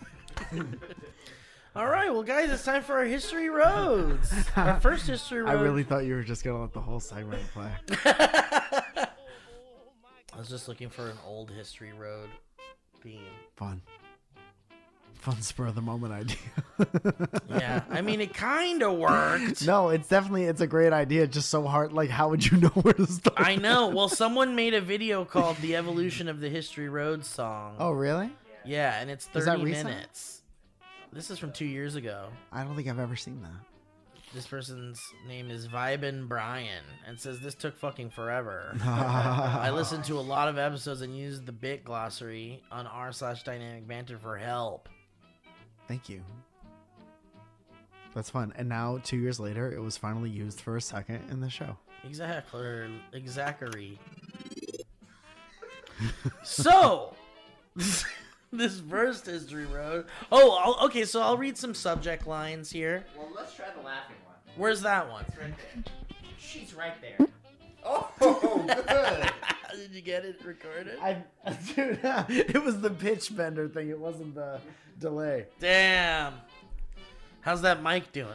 All right, well, guys, it's time for our history roads. Our first history road. I really thought you were just gonna let the whole segment play. I was just looking for an old history road theme. Fun. Fun spur of the moment idea. Yeah, I mean, it kind of worked. No, it's definitely it's a great idea. Just so hard. Like, how would you know where to start? I know. Well, someone made a video called "The Evolution of the History Road" song. Oh, really? Yeah, and it's Is that thirty recent? minutes. This is from two years ago. I don't think I've ever seen that. This person's name is Vibin Brian and says this took fucking forever. Ah. I listened to a lot of episodes and used the bit glossary on r slash dynamic banter for help. Thank you. That's fun. And now, two years later, it was finally used for a second in the show. Exactly. Exactly. So, this first history road. Oh, I'll, okay. So I'll read some subject lines here. Well, let's try the laughing one. Where's that one? It's right there. She's right there. Oh, good. Did you get it recorded? I, dude, it was the pitch bender thing. It wasn't the delay. Damn. How's that mic doing?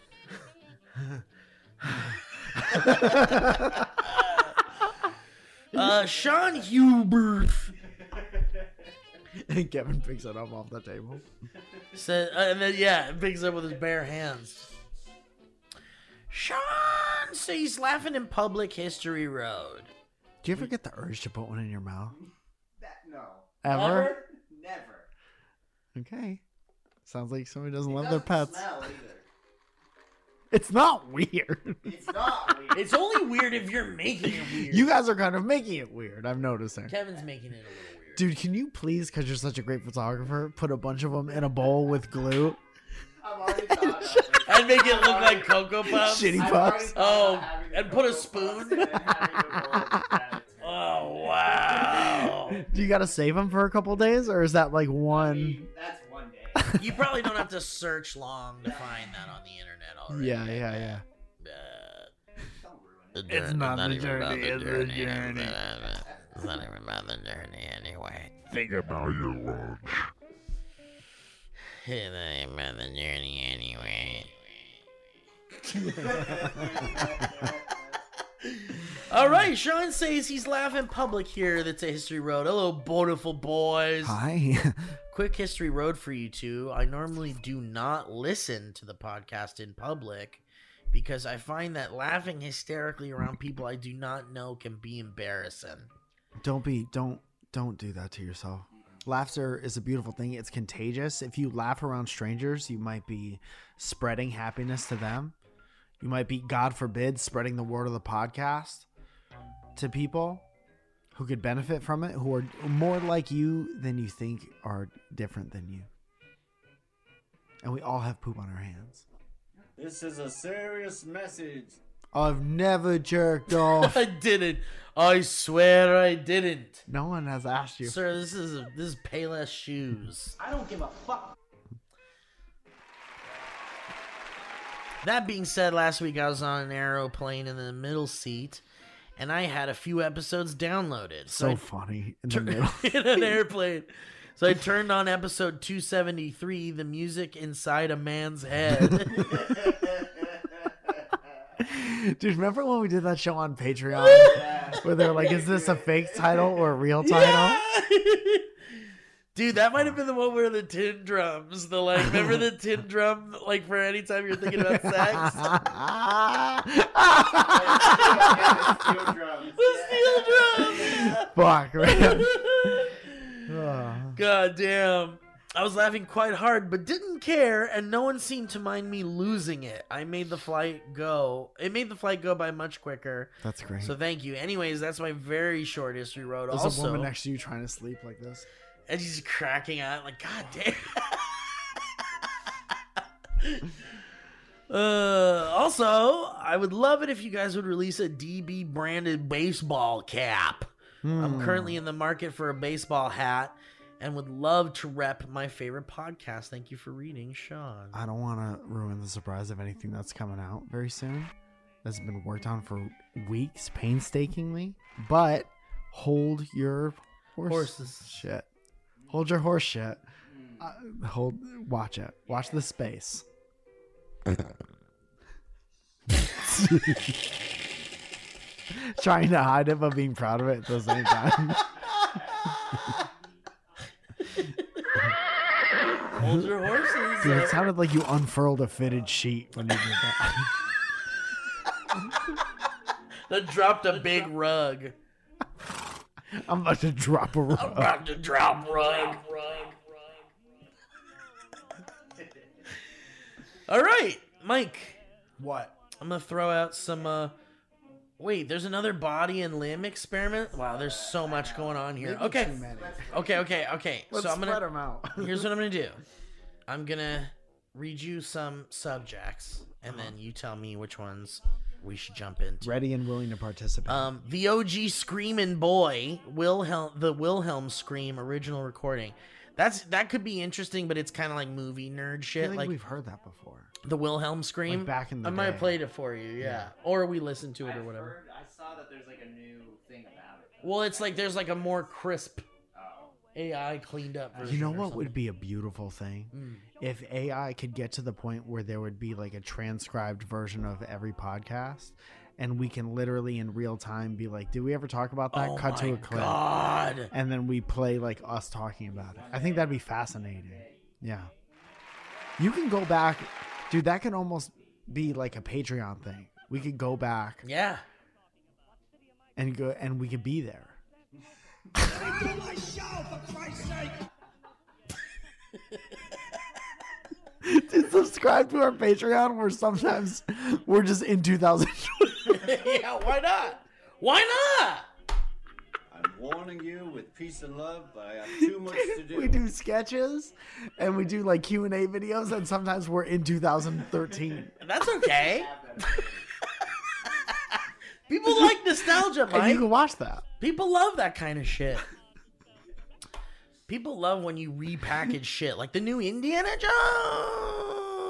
uh, Sean Hubert And Kevin picks it up off the table. said, uh, and then yeah, picks up with his bare hands. Sean says laughing in public history road. Do you ever get the urge to put one in your mouth? That, no. Ever? Never. Okay. Sounds like somebody doesn't It love their doesn't pets. smell either. It's not weird. It's not weird. It's only weird if you're making it weird. You guys are kind of making it weird. I'm noticing. Kevin's making it a little weird. Dude, can you please, because you're such a great photographer, put a bunch of them in a bowl with glue? I've already thought about it. I'd make it look like Cocoa Puffs. Shitty I've puffs. already thought about Oh, having and a put a Cocoa spoon? Puffs and then having a bowl of rabbits. Oh, wow. Do you got to save them for a couple days, or is that like I one? mean, that's one day. You probably don't have to search long to find that on the internet already. Yeah, yeah, yeah. Uh, Don't ruin the it. journey- It's not the even journey, about it's the journey. It's not even about the journey anyway. Think about your lunch. It's not even about the journey anyway. All right, Sean says he's laughing public here. That's a History Road. Hello, beautiful boys. Hi. Quick History Road for you two. I normally do not listen to the podcast in public because I find that laughing hysterically around people I do not know can be embarrassing. Don't be don't don't do that to yourself. Laughter is a beautiful thing. It's contagious. If you laugh around strangers, you might be spreading happiness to them. You might be, God forbid, spreading the word of the podcast to people who could benefit from it, who are more like you than you think are different than you. And we all have poop on our hands. This is a serious message. I've never jerked off. I didn't. I swear I didn't. No one has asked you. Sir, this is a, this is Payless Shoes. I don't give a fuck. That being said, last week I was on an aeroplane in the middle seat, and I had a few episodes downloaded. So I funny in the tur- middle. in an airplane. So I turned on episode two seventy-three, The Music Inside a Man's Head. Dude, remember when we did that show on Patreon? Where they're like, is this a fake title or a real title? Yeah! Dude, that might have been the one where the tin drums, the like, remember the tin drum, like for any time you're thinking about sex? Steel drums. The steel drums! Fuck, man. Oh. God damn. I was laughing quite hard, but didn't care, and no one seemed to mind me losing it. I made the flight go. It made the flight go by much quicker. That's great. So thank you. Anyways, that's my very short history road. There's also, a woman next to you trying to sleep like this. and she's cracking out like, God damn. uh, also, I would love it if you guys would release a D B branded baseball cap. I'm currently in the market for a baseball hat and would love to rep my favorite podcast. Thank you for reading, Sean. I don't want to ruin the surprise of anything that's coming out very soon. That's been worked on for weeks, painstakingly. But hold your horse Horses. shit. Hold your horse shit. Uh, hold. Watch it. Watch the space. Trying to hide it, but being proud of it at the same time. Hold your horses. Dude, uh, it sounded like you unfurled a fitted sheet when you did that. that dropped a big rug. I'm about to drop a I'm rug. about to drop rug. All right, Mike. What? I'm gonna throw out some. uh Wait, there's another body and limb experiment. Wow, there's so much going on here. Okay, okay, okay, okay. Let's so I'm spread gonna. them out. Here's what I'm gonna do. I'm gonna read you some subjects, and then you tell me which ones we should jump into. Ready and willing to participate. Um, the O G Screamin' Boy, Wilhelm, the Wilhelm Scream original recording. That's that could be interesting, but it's kind of like movie nerd I shit. feel like, Like we've heard that before. the Wilhelm Scream. Like back in the I might have day. played it for you, yeah. Or we listened to it or I've whatever. heard- I saw that there's like a new thing about it. Well, it's like there's like a more crisp Oh. A I cleaned up version. You know or what something. would be a beautiful thing? Mm. If A I could get to the point where there would be like a transcribed version of every podcast, and we can literally in real time be like, did we ever talk about that? Oh Cut my to a clip. God. And then we play like us talking about it. I think that'd be fascinating. Yeah. You can go back. Dude, that could almost be like a Patreon thing. We could go back Yeah. and go and we could be there. Dude, subscribe to our Patreon where sometimes we're just in two thousand Yeah, why not? Why not? I'm warning you with peace and love, but I have too much to do. we do sketches and we do like Q and A videos, and sometimes we're in two thousand thirteen. That's okay. People like nostalgia, And you Mike. can watch that. People love that kind of shit. People love when you repackage shit, like the new Indiana Jones.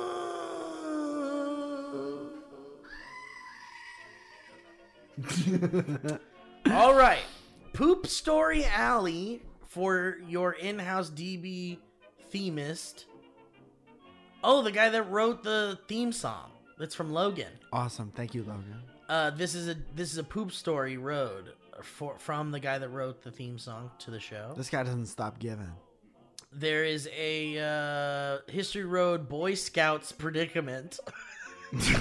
All right, Poop Story Alley for your in-house D B themist. Oh, the guy that wrote the theme song. That's from Logan. Awesome. Thank you, Logan. Uh, this is a this is a Poop Story Road for, from the guy that wrote the theme song to the show. This guy doesn't stop giving. There is a uh, History Road Boy Scouts predicament. There's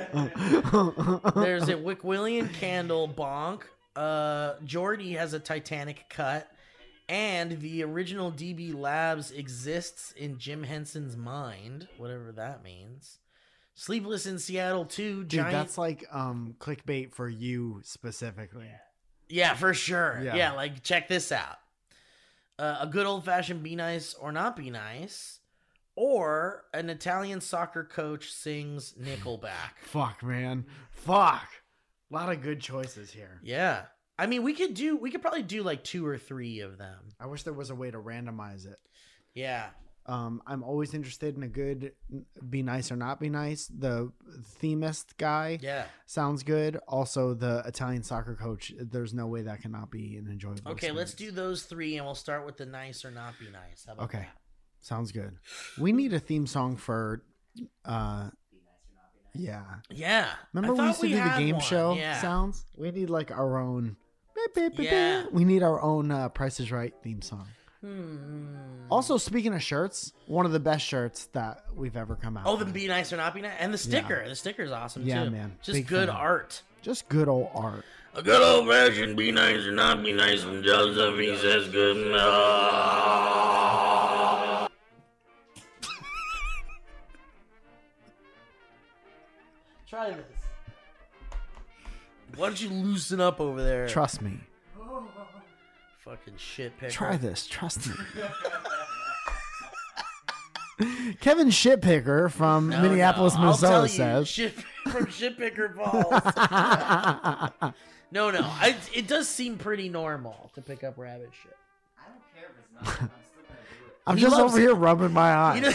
a Wickwillian Candle bonk. Uh, Jordy has a Titanic cut. And the original D B Labs exists in Jim Henson's mind, whatever that means. Sleepless in Seattle two, Dude, giant. that's like um clickbait for you specifically. Yeah, for sure. Yeah. Yeah, like check this out. Uh, a good old fashioned be nice or not be nice, or an Italian soccer coach sings Nickelback. Fuck, man. Fuck. A lot of good choices here. Yeah. I mean, we could do, we could probably do like two or three of them. I wish there was a way to randomize it. Yeah. Um, I'm always interested in a good be nice or not be nice. The themist guy Yeah. sounds good. Also, the Italian soccer coach. There's no way that cannot be an enjoyable. Okay, let's do experience. those three and we'll start with the nice or not be nice. How about Okay, that? sounds good. We need a theme song for. Uh, yeah. Yeah. Remember I we thought used to do the had game one. show Yeah. sounds? We need like our own. beep, beep, beep, beep. Yeah. We need our own uh, Price is Right theme song. Hmm. Also, speaking of shirts, one of the best shirts that we've ever come out. Oh, the with. be nice or not be nice, and the sticker. The sticker's awesome Yeah, too. man. Just Big good fan. art. Just good old art. A good old fashioned be nice or not be nice from Joseph. He says good enough. Try this. Why don't you loosen up over there? Trust me. Fucking shit picker. Try this. Trust me. Kevin Shitpicker from No, Minneapolis, no. I'll tell Minnesota you, says. shit from Shitpicker Falls. No, no. I, it does seem pretty normal to pick up rabbit shit. I don't care if it's not. I'm still gonna do it. I'm He just loves over it. here rubbing my eye. You know,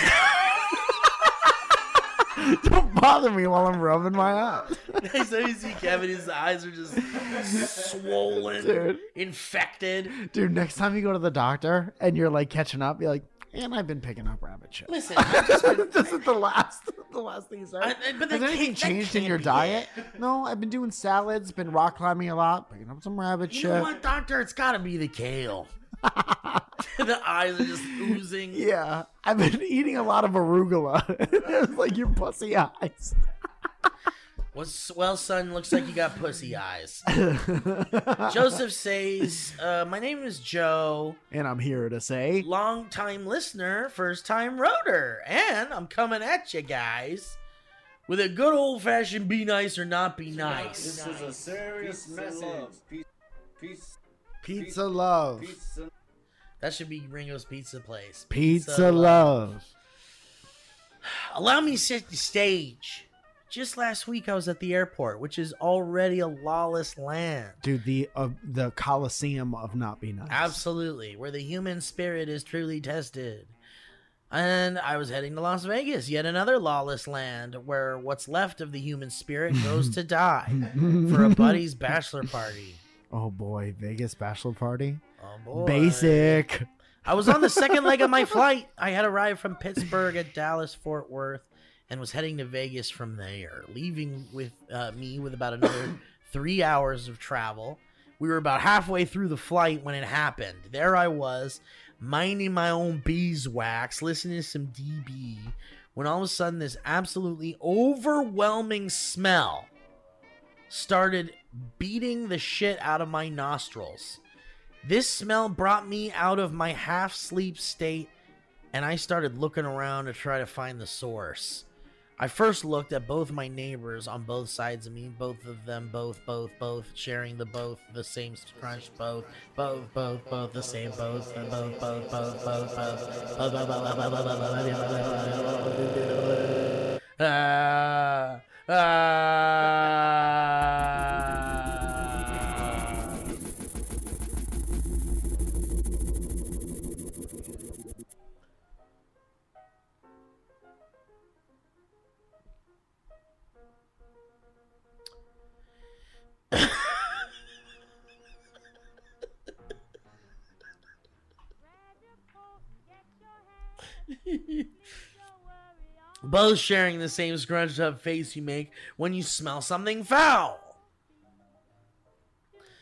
Don't bother me while I'm rubbing my eye. next time you see Kevin, his eyes are just swollen, Dude. infected. Dude, next time you go to the doctor and you're like catching up, you're like, and I've been picking up rabbit shit. Listen, I've just been, This is the last, the last thing you said. I- I- but Has that anything can't- that changed in can't your be diet? No, I've been doing salads, been rock climbing a lot, picking up some rabbit you shit. know what, doctor? It's got to be the kale. The eyes are just oozing. Yeah, I've been eating a lot of arugula. It's like your pussy eyes. What's, well, son, looks like you got pussy eyes. Joseph says, uh, my name is Joe. And I'm here to say, Long time listener, first time rotor, and I'm coming at you guys with a good old fashioned be nice or not be nice. This is a serious message. Peace, peace, pizza love. pizza. That should be Ringo's Pizza Place. Pizza love. Allow me to set the stage. Just last week I was at the airport, which is already a lawless land. Dude, the uh, the Coliseum of not be nice. Absolutely, where the human spirit is truly tested. And I was heading to Las Vegas, yet another lawless land where what's left of the human spirit goes to die for a buddy's bachelor party. Oh boy, Vegas bachelor party. Oh boy. Basic. I was on the second leg of my flight. I had arrived from Pittsburgh at Dallas Fort Worth and was heading to Vegas from there, leaving with uh, me with about another three hours of travel. We were about halfway through the flight when it happened. There I was, minding my own beeswax, listening to some D B, when all of a sudden this absolutely overwhelming smell started beating the shit out of my nostrils. This smell brought me out of my half-sleep state, and I started looking around to try to find the source. I first looked at both my neighbors on both sides of me, both of them, both, both, both, sharing the both, the same crunch, both, both, both, both, the same both, both, both, both, both, both, both. Ah, ah. Both sharing the same scrunched up face you make when you smell something foul.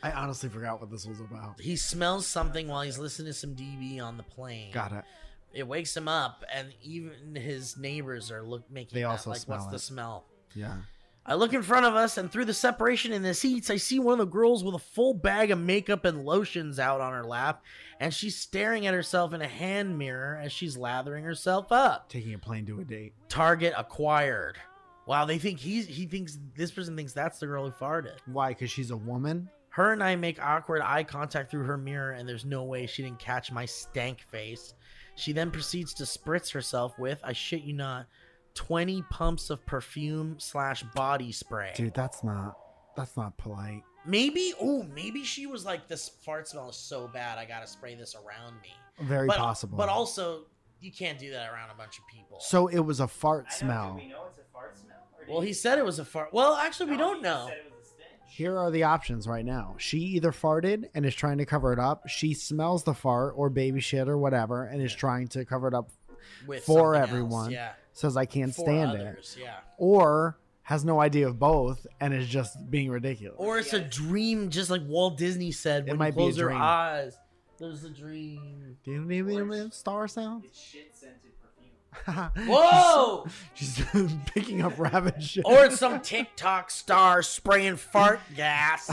I honestly forgot what this was about. He smells something while he's listening to some D B on the plane. Got it. It wakes him up, and even his neighbors are look making They that, also like, smell what's the it. smell? Yeah. I look in front of us, and through the separation in the seats, I see one of the girls with a full bag of makeup and lotions out on her lap, and she's staring at herself in a hand mirror as she's lathering herself up. Taking a plane to a date. Target acquired. Wow, they think he's he thinks this person thinks that's the girl who farted. Why? Because she's a woman? Her and I make awkward eye contact through her mirror, and there's no way she didn't catch my stank face. She then proceeds to spritz herself with, I shit you not, twenty pumps of perfume slash body spray. Dude, that's not that's not polite. Maybe, oh, maybe she was like, this fart smell is so bad, I gotta spray this around me. Very but, possible. But also, you can't do that around a bunch of people. So it was a fart smell. know it's a fart smell? Well, he said it was a fart. Well, actually, we don't know. Here are the options right now. She either farted and is trying to cover it up. She smells the fart or baby shit or whatever and is trying to cover it up. With for something else, everyone. yeah. Says I can't For stand others, it. yeah. Or has no idea of both and is just being ridiculous. Or it's a dream, just like Walt Disney said It when might you be a close your dream. eyes. There's a dream. Do you need me star sound? It's shit scented perfume. Whoa! She's, she's picking up rabbit shit. Or it's some TikTok star spraying fart gas.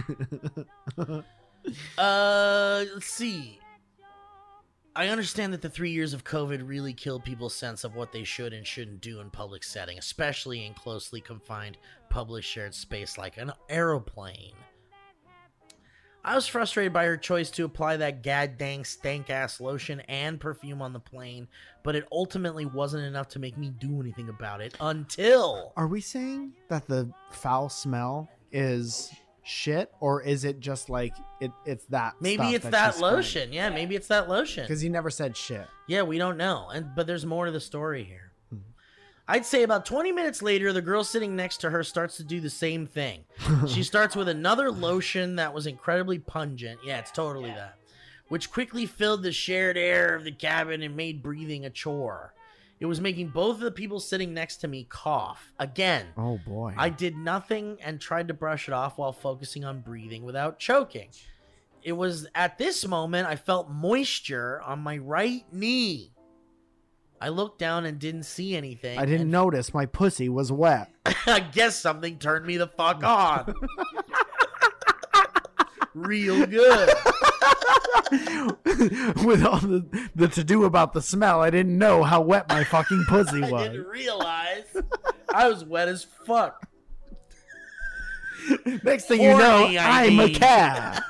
uh, let's see. I understand that the three years of COVID really killed people's sense of what they should and shouldn't do in public setting, especially in closely confined public shared space like an aeroplane. I was frustrated by her choice to apply that gad dang stank ass lotion and perfume on the plane, but it ultimately wasn't enough to make me do anything about it until... Are we saying that the foul smell is shit, or is it just like it? It's that. Maybe it's that lotion. Yeah, maybe it's that lotion. Because he never said shit. Yeah, we don't know. And but there's more to the story here. I'd say about twenty minutes later, the girl sitting next to her starts to do the same thing. She starts with another lotion that was incredibly pungent. Yeah, it's totally that. Which quickly filled the shared air of the cabin and made breathing a chore. It was making both of the people sitting next to me cough. Again, Oh boy. I did nothing and tried to brush it off while focusing on breathing without choking. It was at this moment I felt moisture on my right knee. I looked down and didn't see anything. I didn't and notice my pussy was wet. I guess something turned me the fuck on. Real good. With all the, the to do about the smell, I didn't know how wet my fucking pussy I was. didn't realize I was wet as fuck. Next thing you know, Horny, I I'm a mean. cat.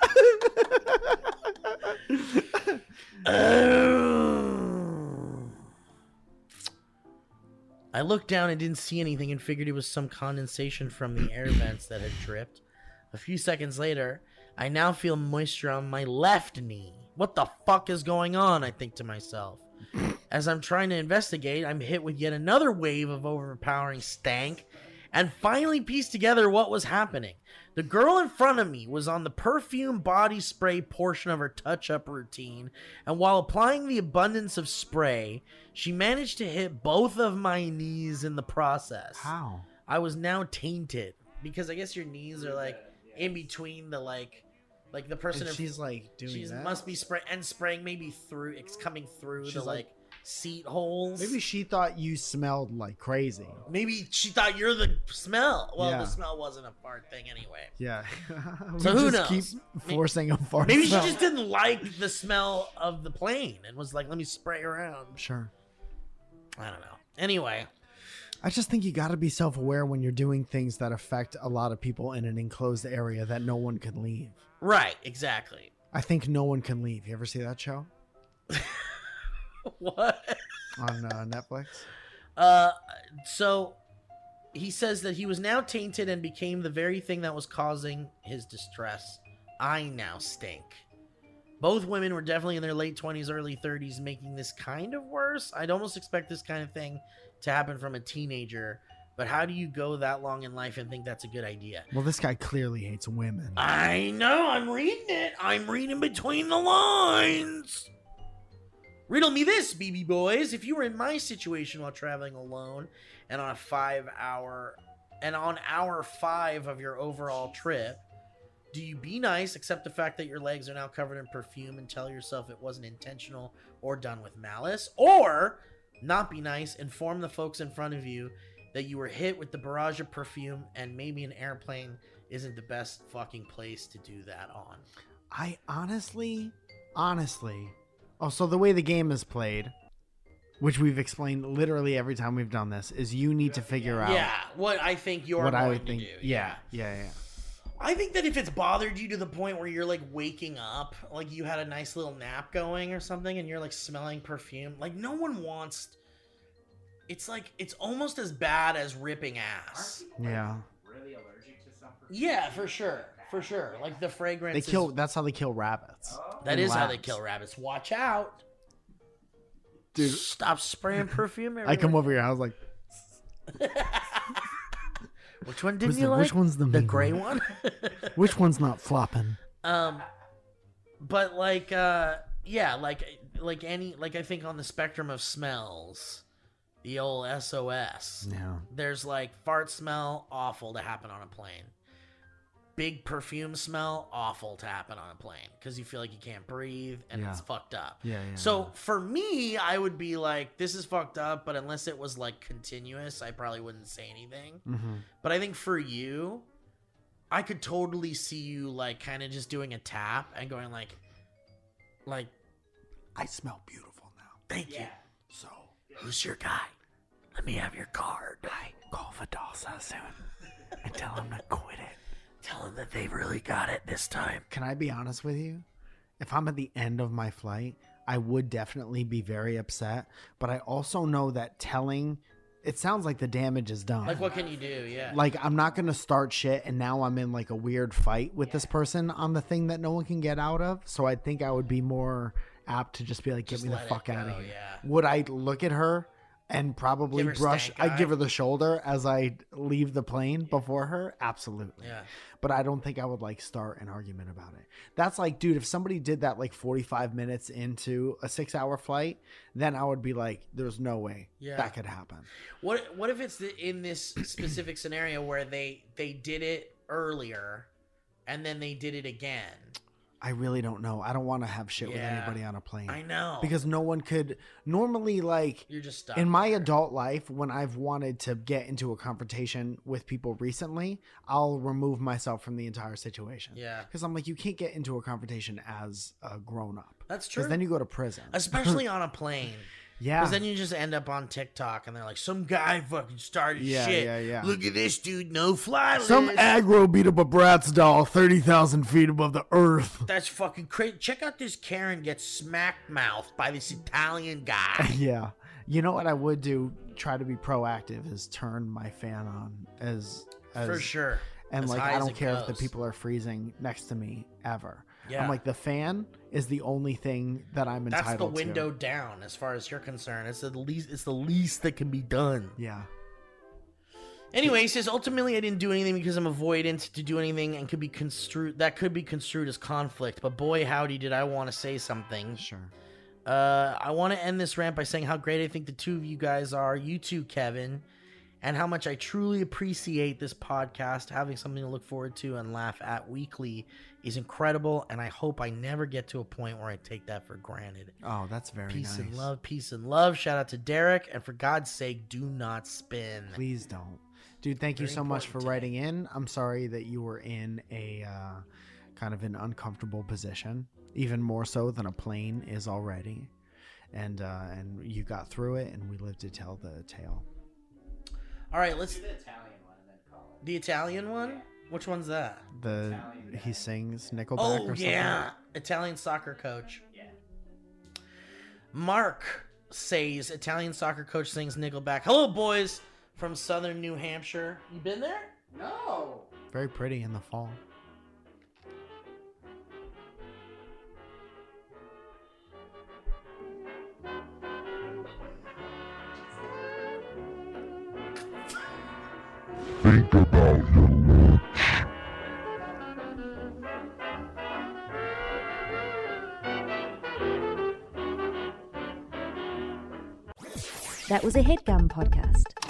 I looked down and didn't see anything and figured it was some condensation from the air vents that had dripped. A few seconds later, I now feel moisture on my left knee. What the fuck is going on? I think to myself. As I'm trying to investigate, I'm hit with yet another wave of overpowering stank and finally piece together what was happening. The girl in front of me was on the perfume body spray portion of her touch-up routine, and while applying the abundance of spray, she managed to hit both of my knees in the process. How? I was now tainted, because I guess your knees are like in between the like, like the person. And in- she's like doing she's that. must be spray and spraying maybe through. It's coming through She's the like- like seat holes. Maybe she thought you smelled like crazy. Maybe she thought you're the smell. Well, Yeah. the smell wasn't a fart thing anyway. Yeah. We So who just knows? keep forcing a fart Maybe smell. she just didn't like the smell of the plane and was like, "Let me spray around." Sure. I don't know. Anyway, I just think you got to be self-aware when you're doing things that affect a lot of people in an enclosed area that no one can leave. right? Exactly. I think No One Can Leave. You ever see that show What? on uh, Netflix? Uh, so he says that he was now tainted and became the very thing that was causing his distress. I now stink. Both women were definitely in their late twenties, early thirties, making this kind of worse. I'd almost expect this kind of thing to happen from a teenager, but how do you go that long in life and think that's a good idea? Well, this guy clearly hates women. I know, I'm reading it. I'm reading between the lines. Riddle me this, B B boys. If you were in my situation while traveling alone and on a five hour and on hour five of your overall trip, Do you be nice, accept the fact that your legs are now covered in perfume, and tell yourself it wasn't intentional or done with malice? Or not be nice, inform the folks in front of you that you were hit with the barrage of perfume, and maybe an airplane isn't the best fucking place to do that on. I honestly, honestly, oh, so the way the game is played, which we've explained literally every time we've done this, is you need to figure out Yeah, what I think you're what going I would to think. do. Yeah, yeah, yeah. I think that if it's bothered you to the point where you're like waking up, like you had a nice little nap going or something, and you're like smelling perfume, like no one wants. It's like it's almost as bad as ripping ass. Yeah. Really allergic to some Yeah, for sure, for sure. Like the fragrance. They is- kill. That's how they kill rabbits. That in is how they labs. kill rabbits. Watch out, Dude, Stop spraying perfume. I come over your house like, Which one didn't Who's you the- like? which one's the the mean gray one? one? which one's not flopping? Um, but like, uh, yeah, like, like any, like I think on the spectrum of smells, the old S O S. Yeah. There's like fart smell, awful to happen on a plane. Big perfume smell, awful to happen on a plane because you feel like you can't breathe and Yeah. it's fucked up. Yeah, yeah, So yeah. for me, I would be like, this is fucked up, but unless it was like continuous, I probably wouldn't say anything. Mm-hmm. But I think for you, I could totally see you like kind of just doing a tap and going like, like, I smell beautiful now. thank you. So Who's your guy? Let me have your card. I call Vidalsa soon and tell him to quit it. Tell him that they really got it this time. Can I be honest with you? If I'm at the end of my flight, I would definitely be very upset. But I also know that telling, it sounds like the damage is done. Like, what can you do? Yeah. Like, I'm not going to start shit and now I'm in like a weird fight with this person on the thing that no one can get out of. So I think I would be more apt to just be like, get Just me the let it fuck out go, of here. yeah. Would I look at her and probably Give her brush? stank I'd eye? give her the shoulder as I leave the plane before her. Absolutely. Yeah. But I don't think I would like start an argument about it. That's like, dude, if somebody did that like forty-five minutes into a six hour flight, then I would be like, there's no way Yeah. that could happen. What What if it's the, in this specific scenario where they they did it earlier, and then they did it again? I really don't know. I don't want to have shit with Yeah. anybody on a plane. I know Because no one could normally, like, you're just stuck in my there. adult life, when I've wanted to get into a confrontation with people recently, I'll remove myself from the entire situation. Yeah. Because I'm like, you can't get into a confrontation as a grown up. That's true. Because then you go to prison. Especially on a plane. Yeah. Because then you just end up on TikTok and they're like, some guy fucking started Yeah, shit. yeah, yeah. Look at this dude, no fly list. Some aggro beat up a Bratz doll thirty thousand feet above the earth. That's fucking crazy. Check out this Karen gets smack mouthed by this Italian guy. Yeah. You know what I would do, try to be proactive, is turn my fan on as, as For sure. And As like, high I as don't it care if the goes. people are freezing next to me ever. Yeah. I'm like, the fan is the only thing that I'm That's the entitled window to. down as far as you're concerned. It's the least it's the least that can be done. Yeah. Anyway, he says ultimately I didn't do anything because I'm avoidant to do anything and could be construed that could be construed as conflict. But boy howdy did I want to say something. Sure. Uh, I want to end this rant by saying how great I think the two of you guys are, you two, Kevin, and how much I truly appreciate this podcast. Having something to look forward to and laugh at weekly is incredible, and I hope I never get to a point where I take that for granted. Oh, that's very Peace nice. and love, peace and love. Shout out to Derek, and for God's sake, do not spin. Please don't. Dude, thank you Very so much for important writing in. I'm sorry that you were in a uh, kind of an uncomfortable position, even more so than a plane is already. And uh, and you got through it, and we lived to tell the tale. All right, let's Do the Italian one and then call it. the Italian one. Which one's that? The he sings Nickelback Oh or something. yeah, Italian soccer coach. Yeah. Mark says Italian soccer coach sings Nickelback. Hello, boys from Southern New Hampshire. You been there? No. Very pretty in the fall. Think about your looks. That was a headgum podcast.